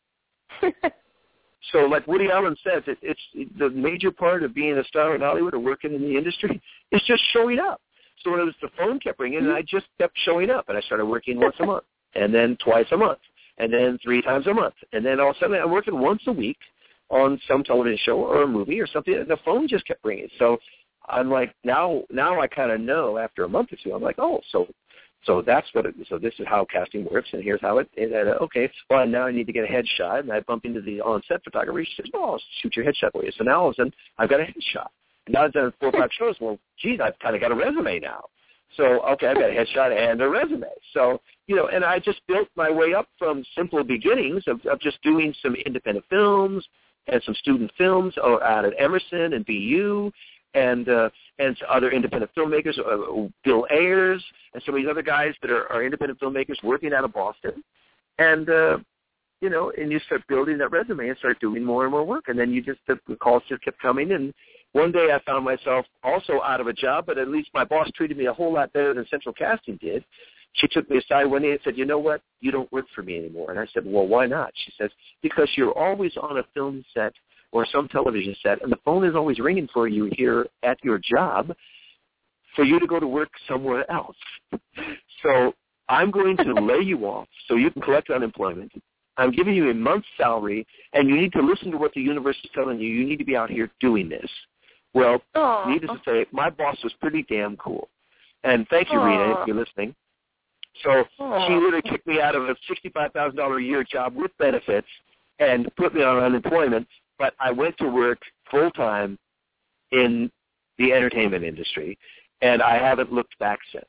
So like Woody Allen says, it's the major part of being a star in Hollywood or working in the industry is just showing up. So when the phone kept ringing, and I just kept showing up, and I started working once a month, and then twice a month, and then 3 times a month, and then all of a sudden I'm working once a week on some television show or a movie or something, and the phone just kept ringing. So I'm like, now I kind of know after a month or two. I'm like, oh, so that's what it is. So this is how casting works, and here's how it is. Okay, well, now I need to get a headshot, and I bump into the on-set photographer. She says, well, I'll shoot your headshot for you. So now all of a sudden I've got a headshot. And now I've done 4 or 5 shows. Well, geez, I've kind of got a resume now. So, okay, I've got a headshot and a resume. So, and I just built my way up from simple beginnings of just doing some independent films and some student films out at Emerson and BU and other independent filmmakers, Bill Ayers, and some of these other guys that are independent filmmakers working out of Boston. And, and you start building that resume and start doing more and more work. And then the calls just kept coming. And one day I found myself also out of a job, but at least my boss treated me a whole lot better than Central Casting did. She took me aside one day and said, you know what, you don't work for me anymore. And I said, well, why not? She says, because you're always on a film set or some television set, and the phone is always ringing for you here at your job for you to go to work somewhere else. So I'm going to lay you off so you can collect unemployment. I'm giving you a month's salary, and you need to listen to what the universe is telling you. You need to be out here doing this. Well, needless to say, my boss was pretty damn cool. And thank you, Rita, if you're listening. So she literally kicked me out of a $65,000 a year job with benefits and put me on unemployment, but I went to work full-time in the entertainment industry, and I haven't looked back since.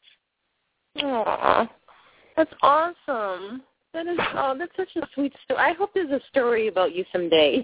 Aww, that's awesome. That's such a sweet story. I hope there's a story about you someday.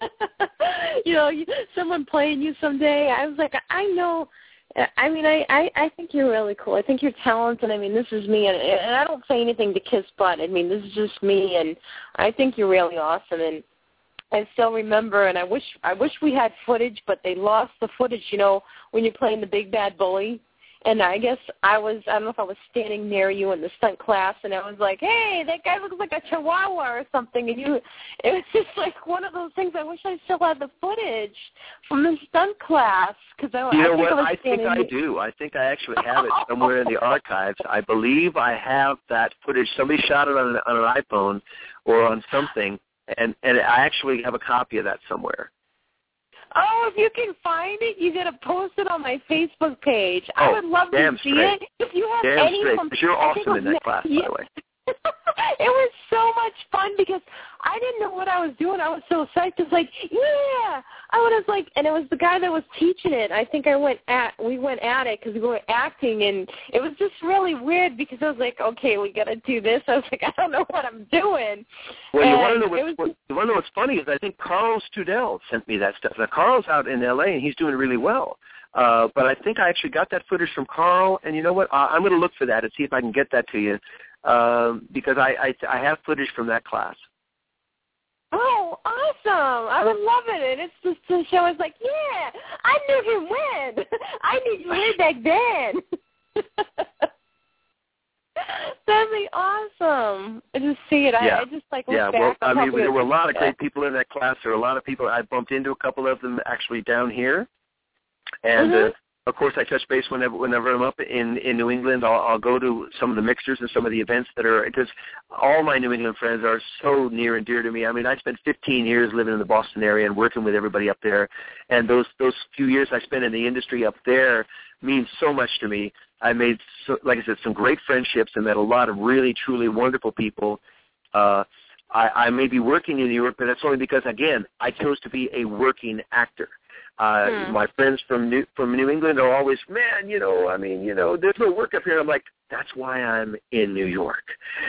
Someone playing you someday. I was like, I know. I mean, I think you're really cool. I think you're talented. I mean, this is me, and I don't say anything to kiss butt. I mean, this is just me, and I think you're really awesome. And I still remember, and I wish we had footage, but they lost the footage. When you're playing the big bad bully. And I guess I don't know if I was standing near you in the stunt class, and I was like, hey, that guy looks like a chihuahua or something. And it was just like one of those things. I wish I still had the footage from the stunt class. I think I do. I think I actually have it somewhere in the archives. I believe I have that footage. Somebody shot it on an iPhone or on something, and I actually have a copy of that somewhere. Oh, if you can find it, you got to post it on my Facebook page. I would love to see it. If you have any, you're awesome in that class, by the way. It was so much fun because I didn't know what I was doing. I was so psyched. It's like, yeah. I was like, and it was the guy that was teaching it. I think we went at it because we were acting, and it was just really weird because I was like, okay, we got to do this. I was like, I don't know what I'm doing. Well, you want to know what's funny is I think Carl Studell sent me that stuff. Now, Carl's out in L.A., and he's doing really well. But I think I actually got that footage from Carl, and you know what? I'm going to look for that and see if I can get that to you. Because I have footage from that class. Oh, awesome. I would love it. And it's just the show is like, yeah, I knew him when. I knew you way back then. That'd be awesome. I just see it. Yeah. I just look back. I mean, there were a lot of great people in that class. There were a lot of people. I bumped into a couple of them actually down here. And Of course, I touch base whenever I'm up in New England. I'll go to some of the mixers and some of the events that are, because all my New England friends are so near and dear to me. I mean, I spent 15 years living in the Boston area and working with everybody up there, and those few years I spent in the industry up there means so much to me. I made, like I said, some great friendships and met a lot of really, truly wonderful people. I may be working in New York, but that's only because, again, I chose to be a working actor. My friends from New England are always, man, there's no work up here. I'm like, that's why I'm in New York.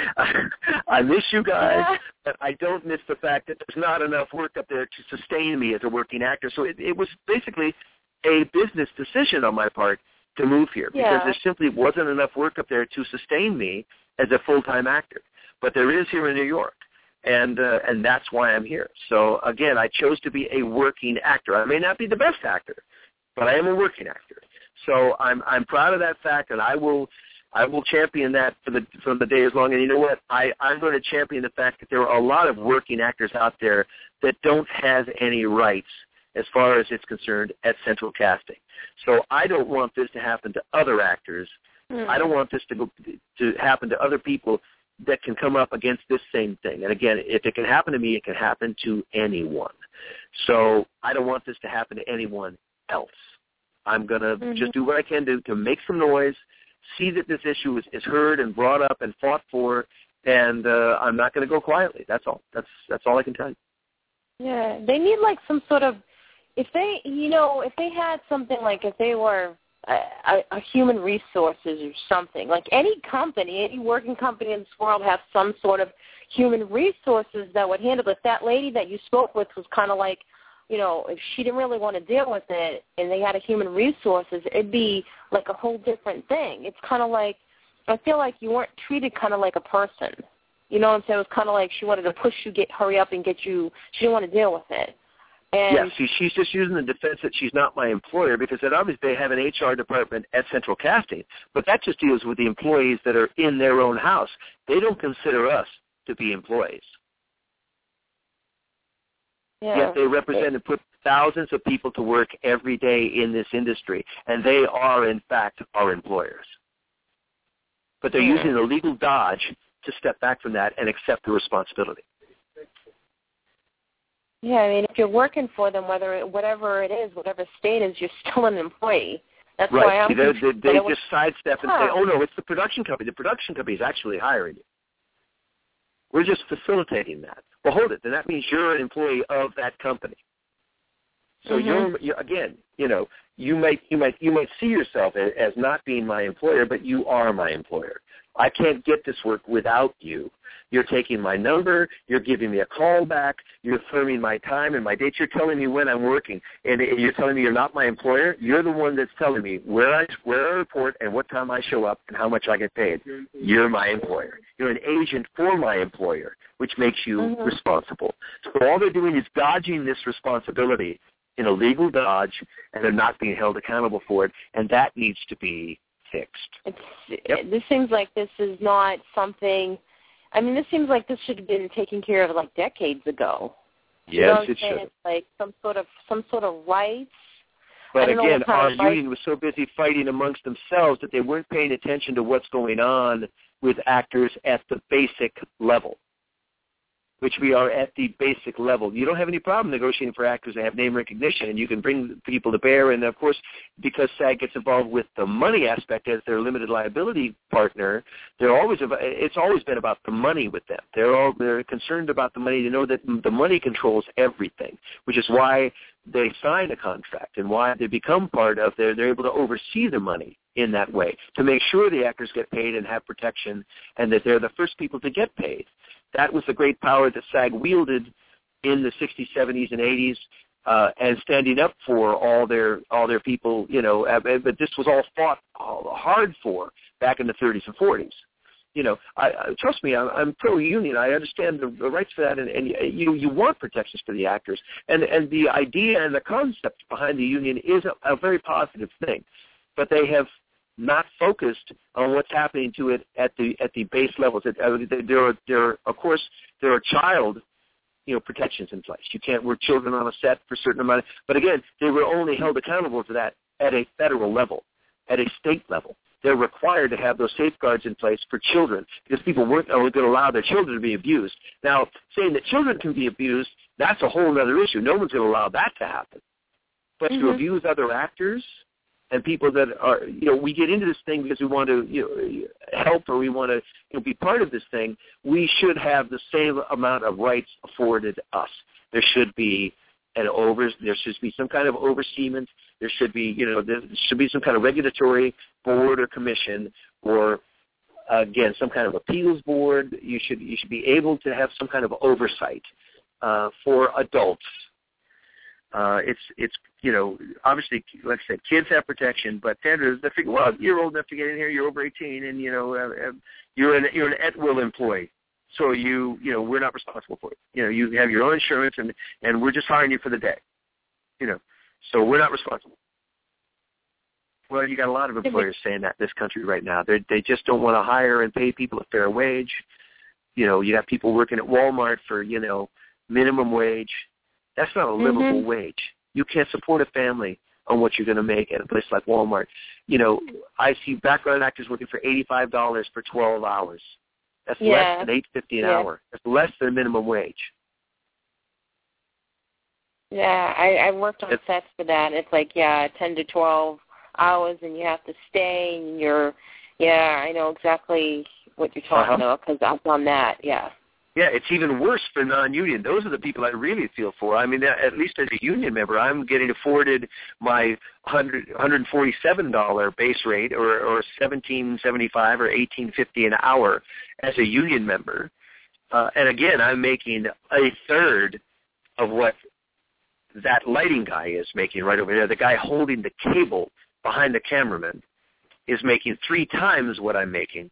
I miss you guys, but I don't miss the fact that there's not enough work up there to sustain me as a working actor. So it was basically a business decision on my part to move here because there simply wasn't enough work up there to sustain me as a full-time actor. But there is here in New York. And that's why I'm here. So, again, I chose to be a working actor. I may not be the best actor, but I am a working actor. So I'm proud of that fact, and I will champion that from the day as long. And you know what? I'm going to champion the fact that there are a lot of working actors out there that don't have any rights as far as it's concerned at Central Casting. So I don't want this to happen to other actors. I don't want this to happen to other people that can come up against this same thing. And again, if it can happen to me, it can happen to anyone. So I don't want this to happen to anyone else. I'm going to just do what I can do to make some noise, see that this issue is heard and brought up and fought for, and I'm not going to go quietly. That's all. That's all I can tell you. Yeah, they need like some sort of, if they had something like if they were a human resources or something. Like any company, any working company in this world has some sort of human resources that would handle it. If that lady that you spoke with was kind of like, if she didn't really want to deal with it and they had a human resources, it'd be like a whole different thing. It's kind of like, I feel like you weren't treated kind of like a person. You know what I'm saying? It was kind of like she wanted to push you, hurry up and get you. She didn't want to deal with it. And see, she's just using the defense that she's not my employer because obviously they have an HR department at Central Casting, but that just deals with the employees that are in their own house. They don't consider us to be employees. Yet they represent and put thousands of people to work every day in this industry, and they are, in fact, our employers. But they're using the legal dodge to step back from that and accept the responsibility. Yeah, I mean, if you're working for them, whatever it is, whatever state is, you're still an employee. That's why I'm. They just sidestep and say, "Oh no, it's the production company. The production company is actually hiring you. We're just facilitating that." Well, hold it. Then that means you're an employee of that company. So you're again, you might see yourself as not being my employer, but you are my employer. I can't get this work without you. You're taking my number. You're giving me a call back. You're affirming my time and my dates. You're telling me when I'm working. And you're telling me you're not my employer. You're the one that's telling me where I report and what time I show up and how much I get paid. You're my employer. You're an agent for my employer, which makes you responsible. So all they're doing is dodging this responsibility in a legal dodge, and they're not being held accountable for it, and that needs to be fixed. This seems like this is not something. I mean, this seems like this should have been taken care of like decades ago. Yes, it should. It's like some sort of rights. But again, our union was so busy fighting amongst themselves that they weren't paying attention to what's going on with actors at the basic level, which we are at the basic level. You don't have any problem negotiating for actors that have name recognition, and you can bring people to bear. And, of course, because SAG gets involved with the money aspect as their limited liability partner, it's always been about the money with them. They're concerned about the money. They know that the money controls everything, which is why they sign a contract and why they become part of they're able to oversee the money in that way to make sure the actors get paid and have protection and that they're the first people to get paid. That was the great power that SAG wielded in the 60s, 70s, and 80s, and standing up for all their people, but this was all fought hard for back in the 30s and 40s. Trust me, I'm pro-union. I understand the rights for that, and you want protections for the actors. And the idea and the concept behind the union is a very positive thing. But they have not focused on what's happening to it at the base levels. There are child protections in place. You can't work children on a set for a certain amount. But again, they were only held accountable for that at a federal level, at a state level. They're required to have those safeguards in place for children because people weren't going to allow their children to be abused. Now, saying that children can be abused, that's a whole other issue. No one's going to allow that to happen. But to abuse other actors and people that are, we get into this thing because we want to help or we want to be part of this thing. We should have the same amount of rights afforded us. There should be there should be some kind of overseement. There should be, there should be some kind of regulatory board or commission, or again, some kind of appeals board. You should be able to have some kind of oversight for adults. It's obviously, like I said, kids have protection, but tenders, they figure, well, you're old enough to get in here, you're over 18, and you're an at-will employee. So we're not responsible for it. You have your own insurance, and we're just hiring you for the day. So we're not responsible. Well, you got a lot of employers saying that in this country right now. They just don't want to hire and pay people a fair wage. You have people working at Walmart for minimum wage. That's not a livable wage. You can't support a family on what you're going to make at a place like Walmart. I see background actors working for $85 for 12 hours. That's less than $8.50 an hour. That's less than minimum wage. Yeah, I worked on sets for that. It's like 10 to 12 hours, and you have to stay. And I know exactly what you're talking about because I've done that. Yeah. Yeah, it's even worse for non-union. Those are the people I really feel for. I mean, at least as a union member, I'm getting afforded my $147 base rate or $17.75 or $18.50 an hour as a union member. And again, I'm making a third of what that lighting guy is making right over there. The guy holding the cable behind the cameraman is making 3 times what I'm making.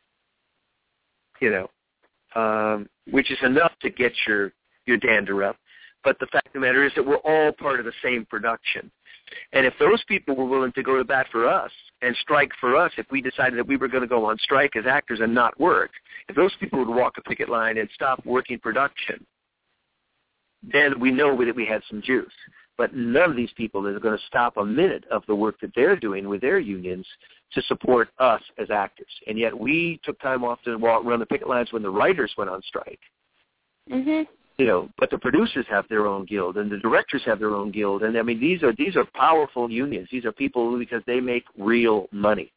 Which is enough to get your dander up. But the fact of the matter is that we're all part of the same production. And if those people were willing to go to bat for us and strike for us, if we decided that we were going to go on strike as actors and not work, if those people would walk a picket line and stop working production, then we know that we had some juice. But none of these people are going to stop a minute of the work that they're doing with their unions to support us as actors. And yet we took time off to run the picket lines when the writers went on strike. But the producers have their own guild, and the directors have their own guild. And, I mean, these are powerful unions. These are people because they make real money.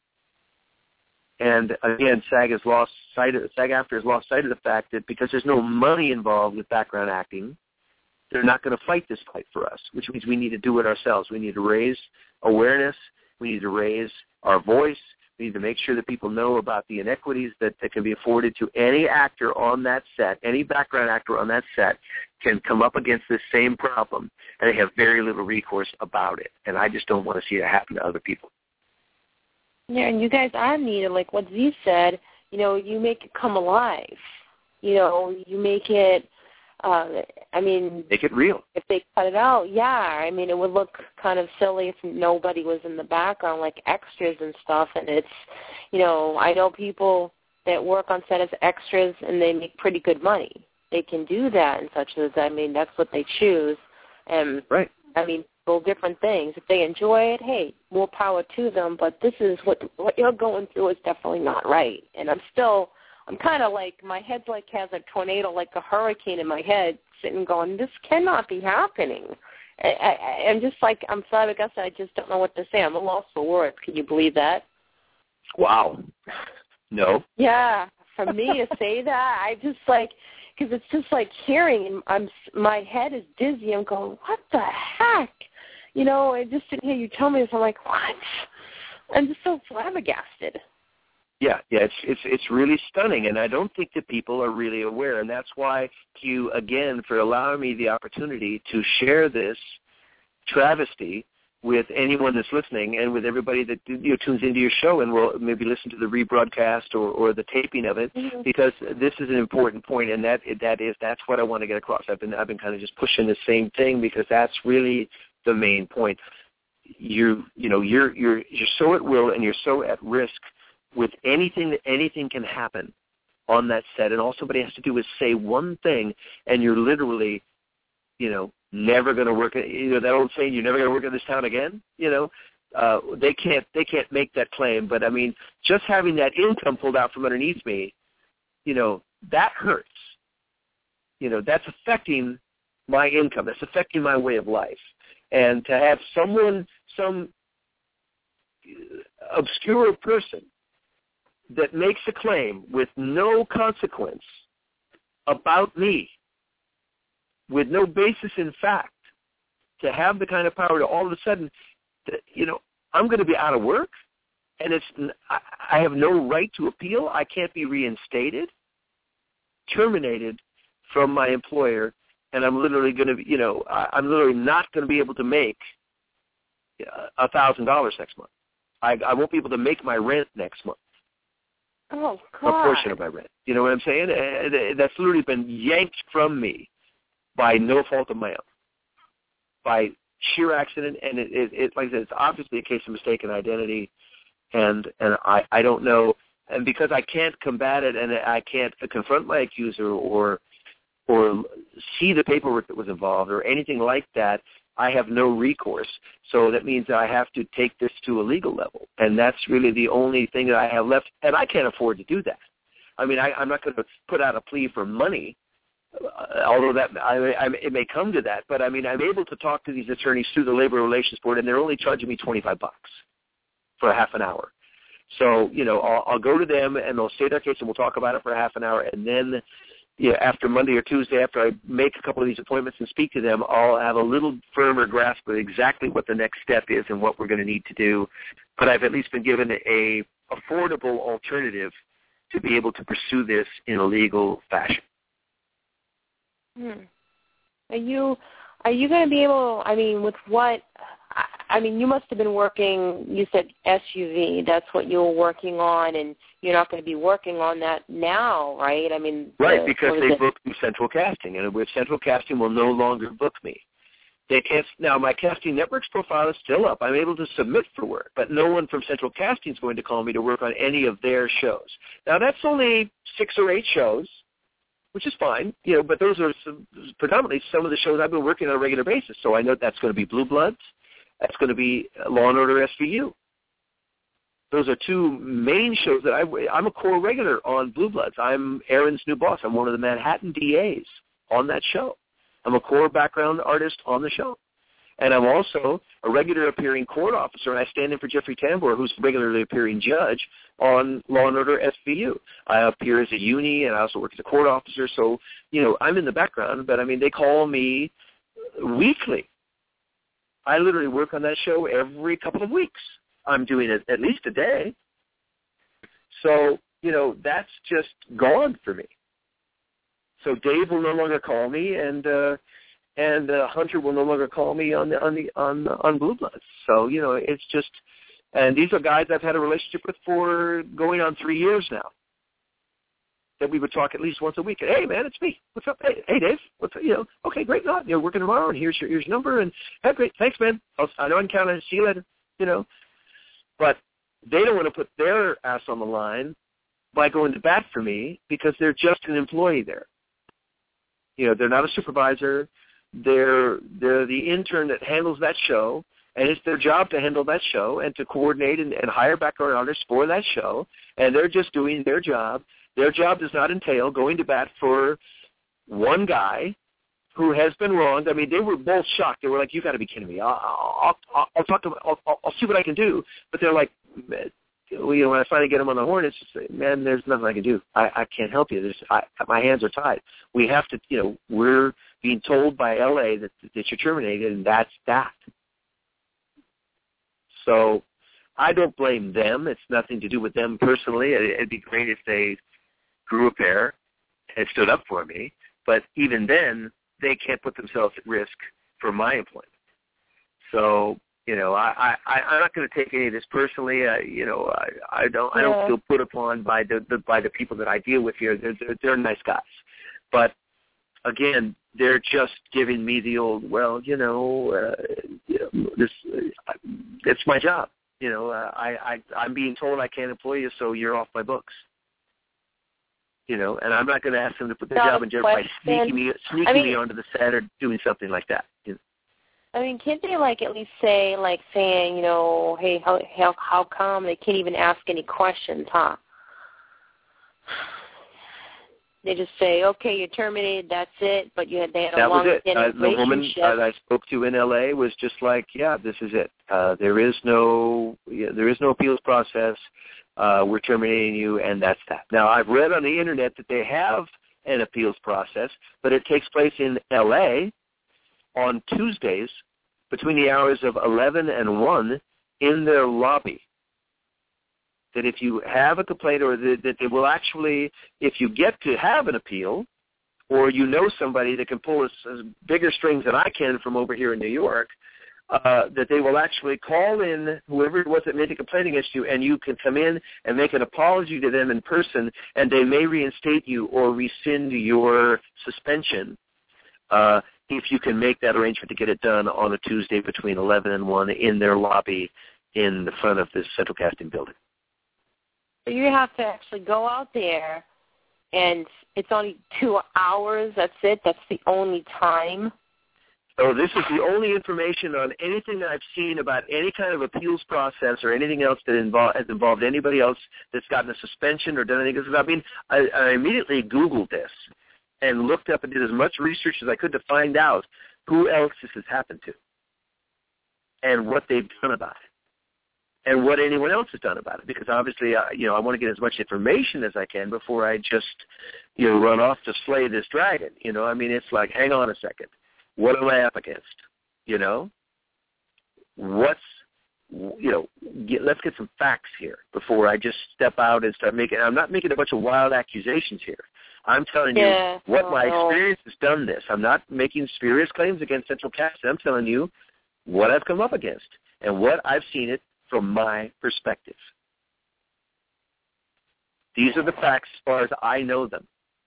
And, again, SAG-AFTRA has lost sight of the fact that because there's no money involved with background acting, they're not going to fight this fight for us, which means we need to do it ourselves. We need to raise awareness. We need to raise our voice. We need to make sure that people know about the inequities that can be afforded to any actor on that set. Any background actor on that set can come up against this same problem, and they have very little recourse about it. And I just don't want to see it happen to other people. Yeah, and you guys are needed, like what Z said, you make it come alive. You make it, make it real. If they cut it out, it would look kind of silly if nobody was in the background, like extras and stuff. And it's, I know people that work on set as extras, and they make pretty good money. They can do that and such as, that's what they choose. And, right. Different things. If they enjoy it, hey, more power to them. But this is what you're going through is definitely not right. And I'm kind of like, my head's like has a tornado, like a hurricane in my head, sitting going, this cannot be happening. I'm just like, I'm sorry, I guess I just don't know what to say. I'm at a loss for words. Can you believe that? Wow. No. Yeah, for me to say that, I just like, because it's just like hearing, and my head is dizzy. I'm going, what the heck? I just didn't hear you tell me this. I'm like, what? I'm just so flabbergasted. Yeah, it's really stunning, and I don't think that people are really aware, and that's why you, again, for allowing me the opportunity to share this travesty with anyone that's listening and with everybody that tunes into your show and will maybe listen to the rebroadcast or the taping of it, because this is an important point, and that's what I want to get across. I've been kind of just pushing the same thing because that's really the main point. You're so at will and you're so at risk with anything can happen on that set, and all somebody has to do is say one thing, and you're literally, never going to work. That old saying, "You're never going to work in this town again." they can't make that claim. But I mean, just having that income pulled out from underneath me, that hurts. That's affecting my income. That's affecting my way of life. And to have some obscure person that makes a claim with no consequence about me, with no basis in fact, to have the kind of power to all of a sudden, I'm going to be out of work, and I have no right to appeal. I can't be reinstated, terminated from my employer, and I'm literally going to be, I'm literally not going to be able to make $1,000 next month. I won't be able to make my rent next month. Oh, God. A portion of my rent. You know what I'm saying? That's literally been yanked from me by no fault of my own, by sheer accident, and it like I said, it's obviously a case of mistaken identity, and I don't know, and because I can't combat it and I can't confront my accuser or see the paperwork that was involved or anything like that, I have no recourse. So that means that I have to take this to a legal level, and that's really the only thing that I have left, and I can't afford to do that. I mean, I'm not going to put out a plea for money, although it may come to that. But I mean, I'm able to talk to these attorneys through the Labor Relations Board, and they're only charging me $25 for a half an hour. So I'll go to them, and they'll state their case, and we'll talk about it for a half an hour, and then after Monday or Tuesday, after I make a couple of these appointments and speak to them, I'll have a little firmer grasp of exactly what the next step is and what we're going to need to do. But I've at least been given a affordable alternative to be able to pursue this in a legal fashion. Are you going to be able, I mean, with what, I mean, you must have been working, you said SUV, that's what you were working on, and you're not going to be working on that now, right? I mean, right, because they booked me Central Casting, and with Central Casting will no longer book me. They can't. Now, my Casting Networks profile is still up. I'm able to submit for work, but no one from Central Casting is going to call me to work on any of their shows. Now, that's only 6 or 8 shows, which is fine, but those are predominantly some of the shows I've been working on a regular basis. So I know that's going to be Blue Bloods. That's going to be Law & Order SVU. Those are 2 main shows that I'm a core regular on Blue Bloods. I'm Aaron's new boss. I'm one of the Manhattan DAs on that show. I'm a core background artist on the show. And I'm also a regular appearing court officer, and I stand in for Jeffrey Tambor, who's a regularly appearing judge on Law & Order SVU. I appear as a uni, and I also work as a court officer. So, I'm in the background, but, I mean, they call me weekly. I literally work on that show every couple of weeks. I'm doing it at least a day. So, that's just gone for me. So Dave will no longer call me, and Hunter will no longer call me on Blue Bloods. So, it's just, and these are guys I've had a relationship with for going on 3 years now. That we would talk at least once a week. Hey, man, it's me. What's up? Hey, Dave. What's up? Okay, great. No, working tomorrow, and here's your number, and hey, great. Thanks, man. I know I can count on it. See you later. But they don't want to put their ass on the line by going to bat for me because they're just an employee there. They're not a supervisor. They're the intern that handles that show, and it's their job to handle that show and to coordinate and hire background artists for that show, and they're just doing their job. Their job does not entail going to bat for one guy who has been wronged. I mean, they were both shocked. They were like, "You got to be kidding me! I'll talk to him. I'll see what I can do." But they're like, when I finally get them on the horn, it's just, man, there's nothing I can do. I can't help you. My hands are tied. We have to. We're being told by LA that you're terminated, and that's that. So I don't blame them. It's nothing to do with them personally. It'd be great if they grew a pair and stood up for me. But even then, they can't put themselves at risk for my employment. So, I'm not going to take any of this personally. I don't feel put upon by the people that I deal with here. They're nice guys. But again, they're just giving me the old, it's my job. I'm being told I can't employ you, so you're off my books. And I'm not going to ask them to put their job in jeopardy by sneaking me onto the set or doing something like that. I mean, can't they at least say saying, hey, how come they can't even ask any questions, huh? They just say, okay, you're terminated, that's it, but they had a long-standing relationship. The woman I spoke to in L.A. was just like, yeah, this is it. There is no appeals process. We're terminating you, and that's that. Now, I've read on the Internet that they have an appeals process, but it takes place in L.A. on Tuesdays between the hours of 11 and 1 in their lobby. That if you have a complaint or that they will actually, if you get to have an appeal or you know somebody that can pull as bigger strings than I can from over here in New York, that they will actually call in whoever it was that made the complaint against you, and you can come in and make an apology to them in person, and they may reinstate you or rescind your suspension if you can make that arrangement to get it done on a Tuesday between 11 and 1 in their lobby in the front of this Central Casting building. So you have to actually go out there, and it's only 2 hours. That's it. That's the only time. So this is the only information on anything that I've seen about any kind of appeals process or anything else that has involved anybody else that's gotten a suspension or done anything. I mean, I immediately Googled this and looked up and did as much research as I could to find out who else this has happened to and what they've done about it. And what anyone else has done about it, because obviously, I want to get as much information as I can before I just, run off to slay this dragon. I mean, it's like, hang on a second, what am I up against? Let's get some facts here before I just step out and start making. I'm not making a bunch of wild accusations here. I'm telling you what my experience has done this. I'm not making spurious claims against Central Casting. I'm telling you what I've come up against and what I've seen it from my perspective. These are the facts as far as I know them.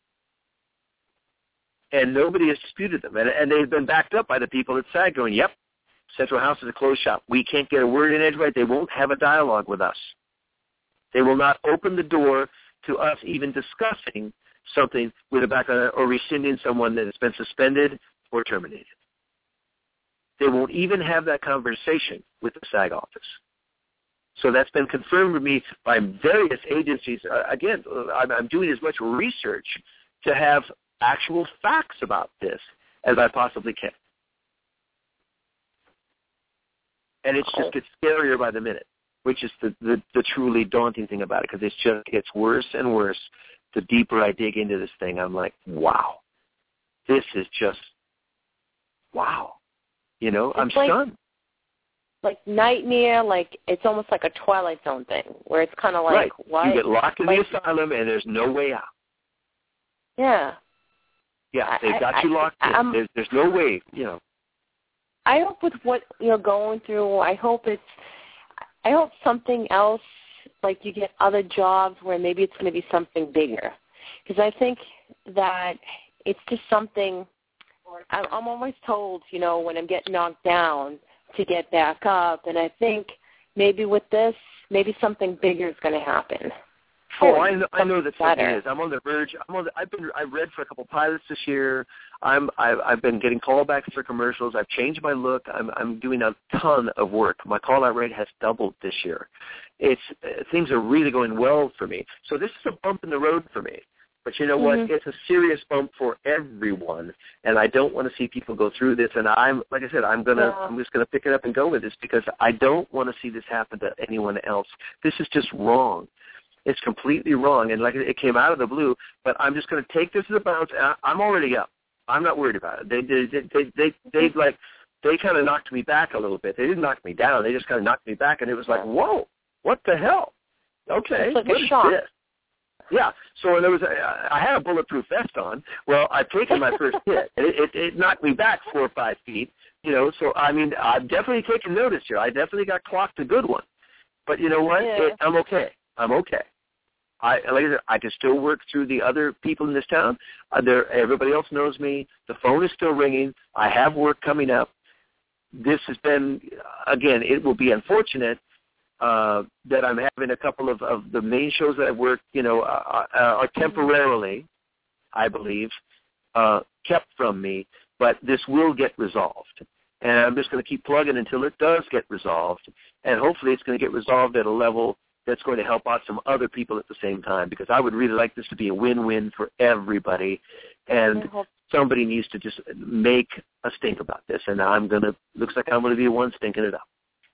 And nobody has disputed them. And they've been backed up by the people at SAG going, yep, Central House is a closed shop. We can't get a word in edgewise. They won't have a dialogue with us. They will not open the door to us even discussing something with a background or rescinding someone that has been suspended or terminated. They won't even have that conversation with the SAG office. So that's been confirmed to me by various agencies. Again, I'm doing as much research to have actual facts about this as I possibly can. And it just gets scarier by the minute, which is the truly daunting thing about it, because it just gets worse and worse the deeper I dig into this thing. I'm like, wow, this is just, wow. I'm stunned. Like nightmare, it's almost like a Twilight Zone thing, where it's kind of like, right. What? You get locked in the asylum, and there's no way out. Yeah. Yeah, they've got you locked in. There's no way, I hope with what you're going through, I hope something else, like you get other jobs where maybe it's going to be something bigger. Because I think that it's just something, I'm always told, when I'm getting knocked down, to get back up, and I think maybe with this, maybe something bigger is going to happen. I know that something is. I'm on the verge. I've read for a couple pilots this year. I've been getting callbacks for commercials. I've changed my look. I'm doing a ton of work. My call-out rate has doubled this year. Things are really going well for me. So this is a bump in the road for me. But you know what? It's a serious bump for everyone, and I don't want to see people go through this. And I'm just gonna pick it up and go with this, because I don't want to see this happen to anyone else. This is just wrong. It's completely wrong, and it came out of the blue. But I'm just going to take this as a bounce. I'm already up. I'm not worried about it. They kind of knocked me back a little bit. They didn't knock me down. They just kind of knocked me back, and it was like, whoa, what the hell? Okay, it's like what a is shock. this? Yeah, so I had a bulletproof vest on. Well, I've taken my first hit. It knocked me back 4 or 5 feet, so, I mean, I've definitely taken notice here. I definitely got clocked a good one. But you know what? Yeah. I'm okay. Like I said, I can still work through the other people in this town. Everybody else knows me. The phone is still ringing. I have work coming up. This has been, again, it will be unfortunate that I'm having a couple of the main shows that I've worked, are temporarily, I believe, kept from me, but this will get resolved. and I'm just going to keep plugging until it does get resolved, and hopefully it's going to get resolved at a level that's going to help out some other people at the same time, because I would really like this to be a win-win for everybody, and somebody needs to just make a stink about this, and looks like I'm going to be the one stinking it up.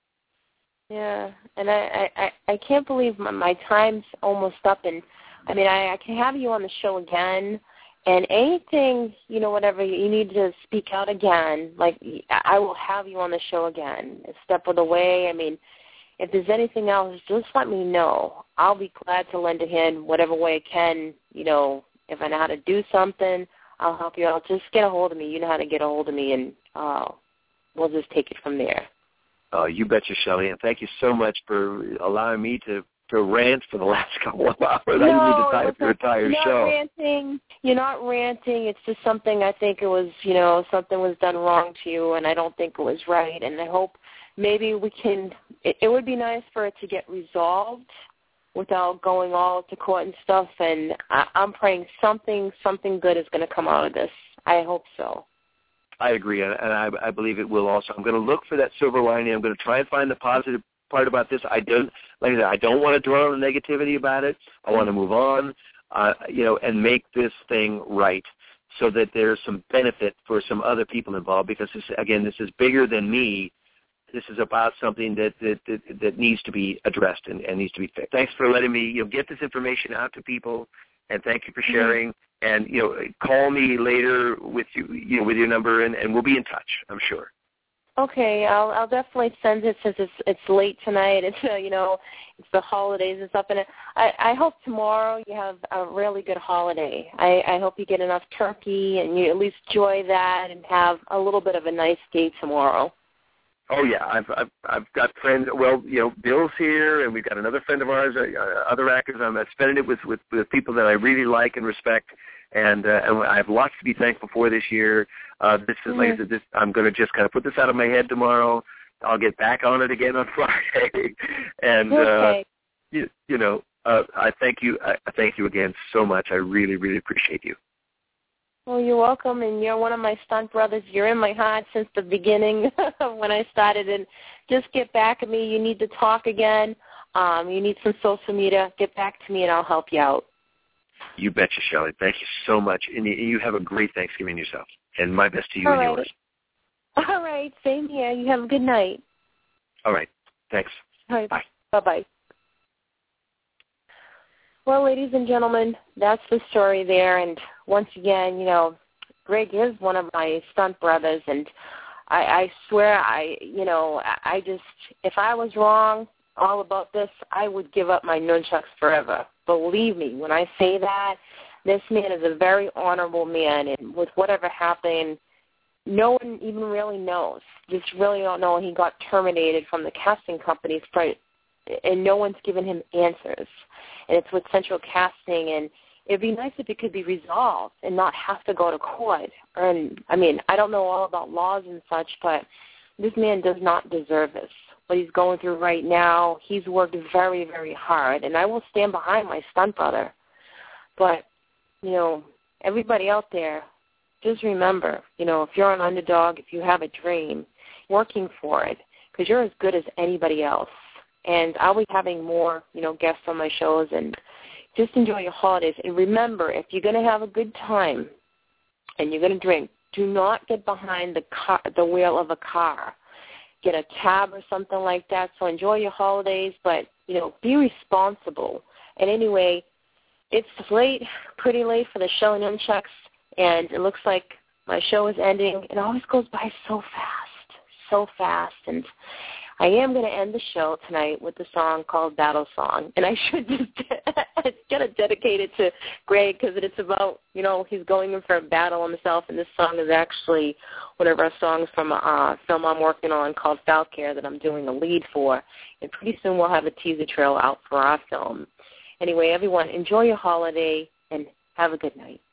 Yeah, and I can't believe my time's almost up, and I mean, I can have you on the show again, and anything, whatever, you need to speak out again, like, I will have you on the show again, a step of the way. I mean, if there's anything else, just let me know. I'll be glad to lend a hand whatever way I can. If I know how to do something, I'll help you out. Just get a hold of me. You know how to get a hold of me, and we'll just take it from there. Oh, you betcha, Shelley, and thank you so much for allowing me to rant for the last couple of hours. I didn't need to tie up your entire show. You're not ranting. It's just something I think it was, something was done wrong to you, and I don't think it was right. And I hope maybe we can, it would be nice for it to get resolved without going all to court and stuff. And I'm praying something good is going to come out of this. I hope so. I agree, and I believe it will also. I'm going to look for that silver lining. I'm going to try and find the positive part about this. I don't want to dwell on the negativity about it. I want to move on, and make this thing right so that there's some benefit for some other people involved, because, this is bigger than me. This is about something that needs to be addressed and needs to be fixed. Thanks for letting me get this information out to people, and thank you for sharing. And call me later with with your number, and we'll be in touch, I'm sure. Okay, I'll definitely send it since it's late tonight. It's it's the holidays and stuff, and I hope tomorrow you have a really good holiday. I hope you get enough turkey and you at least enjoy that and have a little bit of a nice day tomorrow. Oh yeah, I've got friends. Well, Bill's here, and we've got another friend of ours, other actors. I'm spending it with people that I really like and respect, and I have lots to be thankful for this year. This is like I said, I'm going to just kind of put this out of my head tomorrow. I'll get back on it again on Friday, and I thank you. I thank you again so much. I really, really appreciate you. Well, you're welcome, and you're one of my stunt brothers. You're in my heart since the beginning when I started, and just get back at me. You need to talk again. You need some social media. Get back to me, and I'll help you out. You betcha, Shelley. Thank you so much, and you have a great Thanksgiving yourself, and my best to you and yours. All right, same here. You have a good night. All right, thanks. All right. Bye. Bye-bye. Well, ladies and gentlemen, that's the story there. And once again, Greg is one of my stunt brothers, and I swear, if I was wrong all about this, I would give up my nunchucks forever. Believe me, when I say that, this man is a very honorable man, and with whatever happened, no one even really knows. Just really don't know. He got terminated from the casting company, and no one's given him answers. And it's with Central Casting, and it would be nice if it could be resolved and not have to go to court. And I don't know all about laws and such, but this man does not deserve this. What he's going through right now, he's worked very, very hard, and I will stand behind my stunt brother. But, everybody out there, just remember, if you're an underdog, if you have a dream, working for it, because you're as good as anybody else. And I'll be having more, guests on my shows, and just enjoy your holidays. And remember, if you're going to have a good time and you're going to drink, do not get behind the wheel of a car. Get a cab or something like that. So enjoy your holidays, but, be responsible. And anyway, it's late, pretty late for the show in Nunchucks, and it looks like my show is ending. It always goes by so fast. And I am going to end the show tonight with a song called Battle Song, and I should just get it dedicated to Greg, because it's about, he's going in for a battle himself, and this song is actually one of our songs from a film I'm working on called Falcare that I'm doing the lead for, and pretty soon we'll have a teaser trailer out for our film. Anyway, everyone, enjoy your holiday, and have a good night.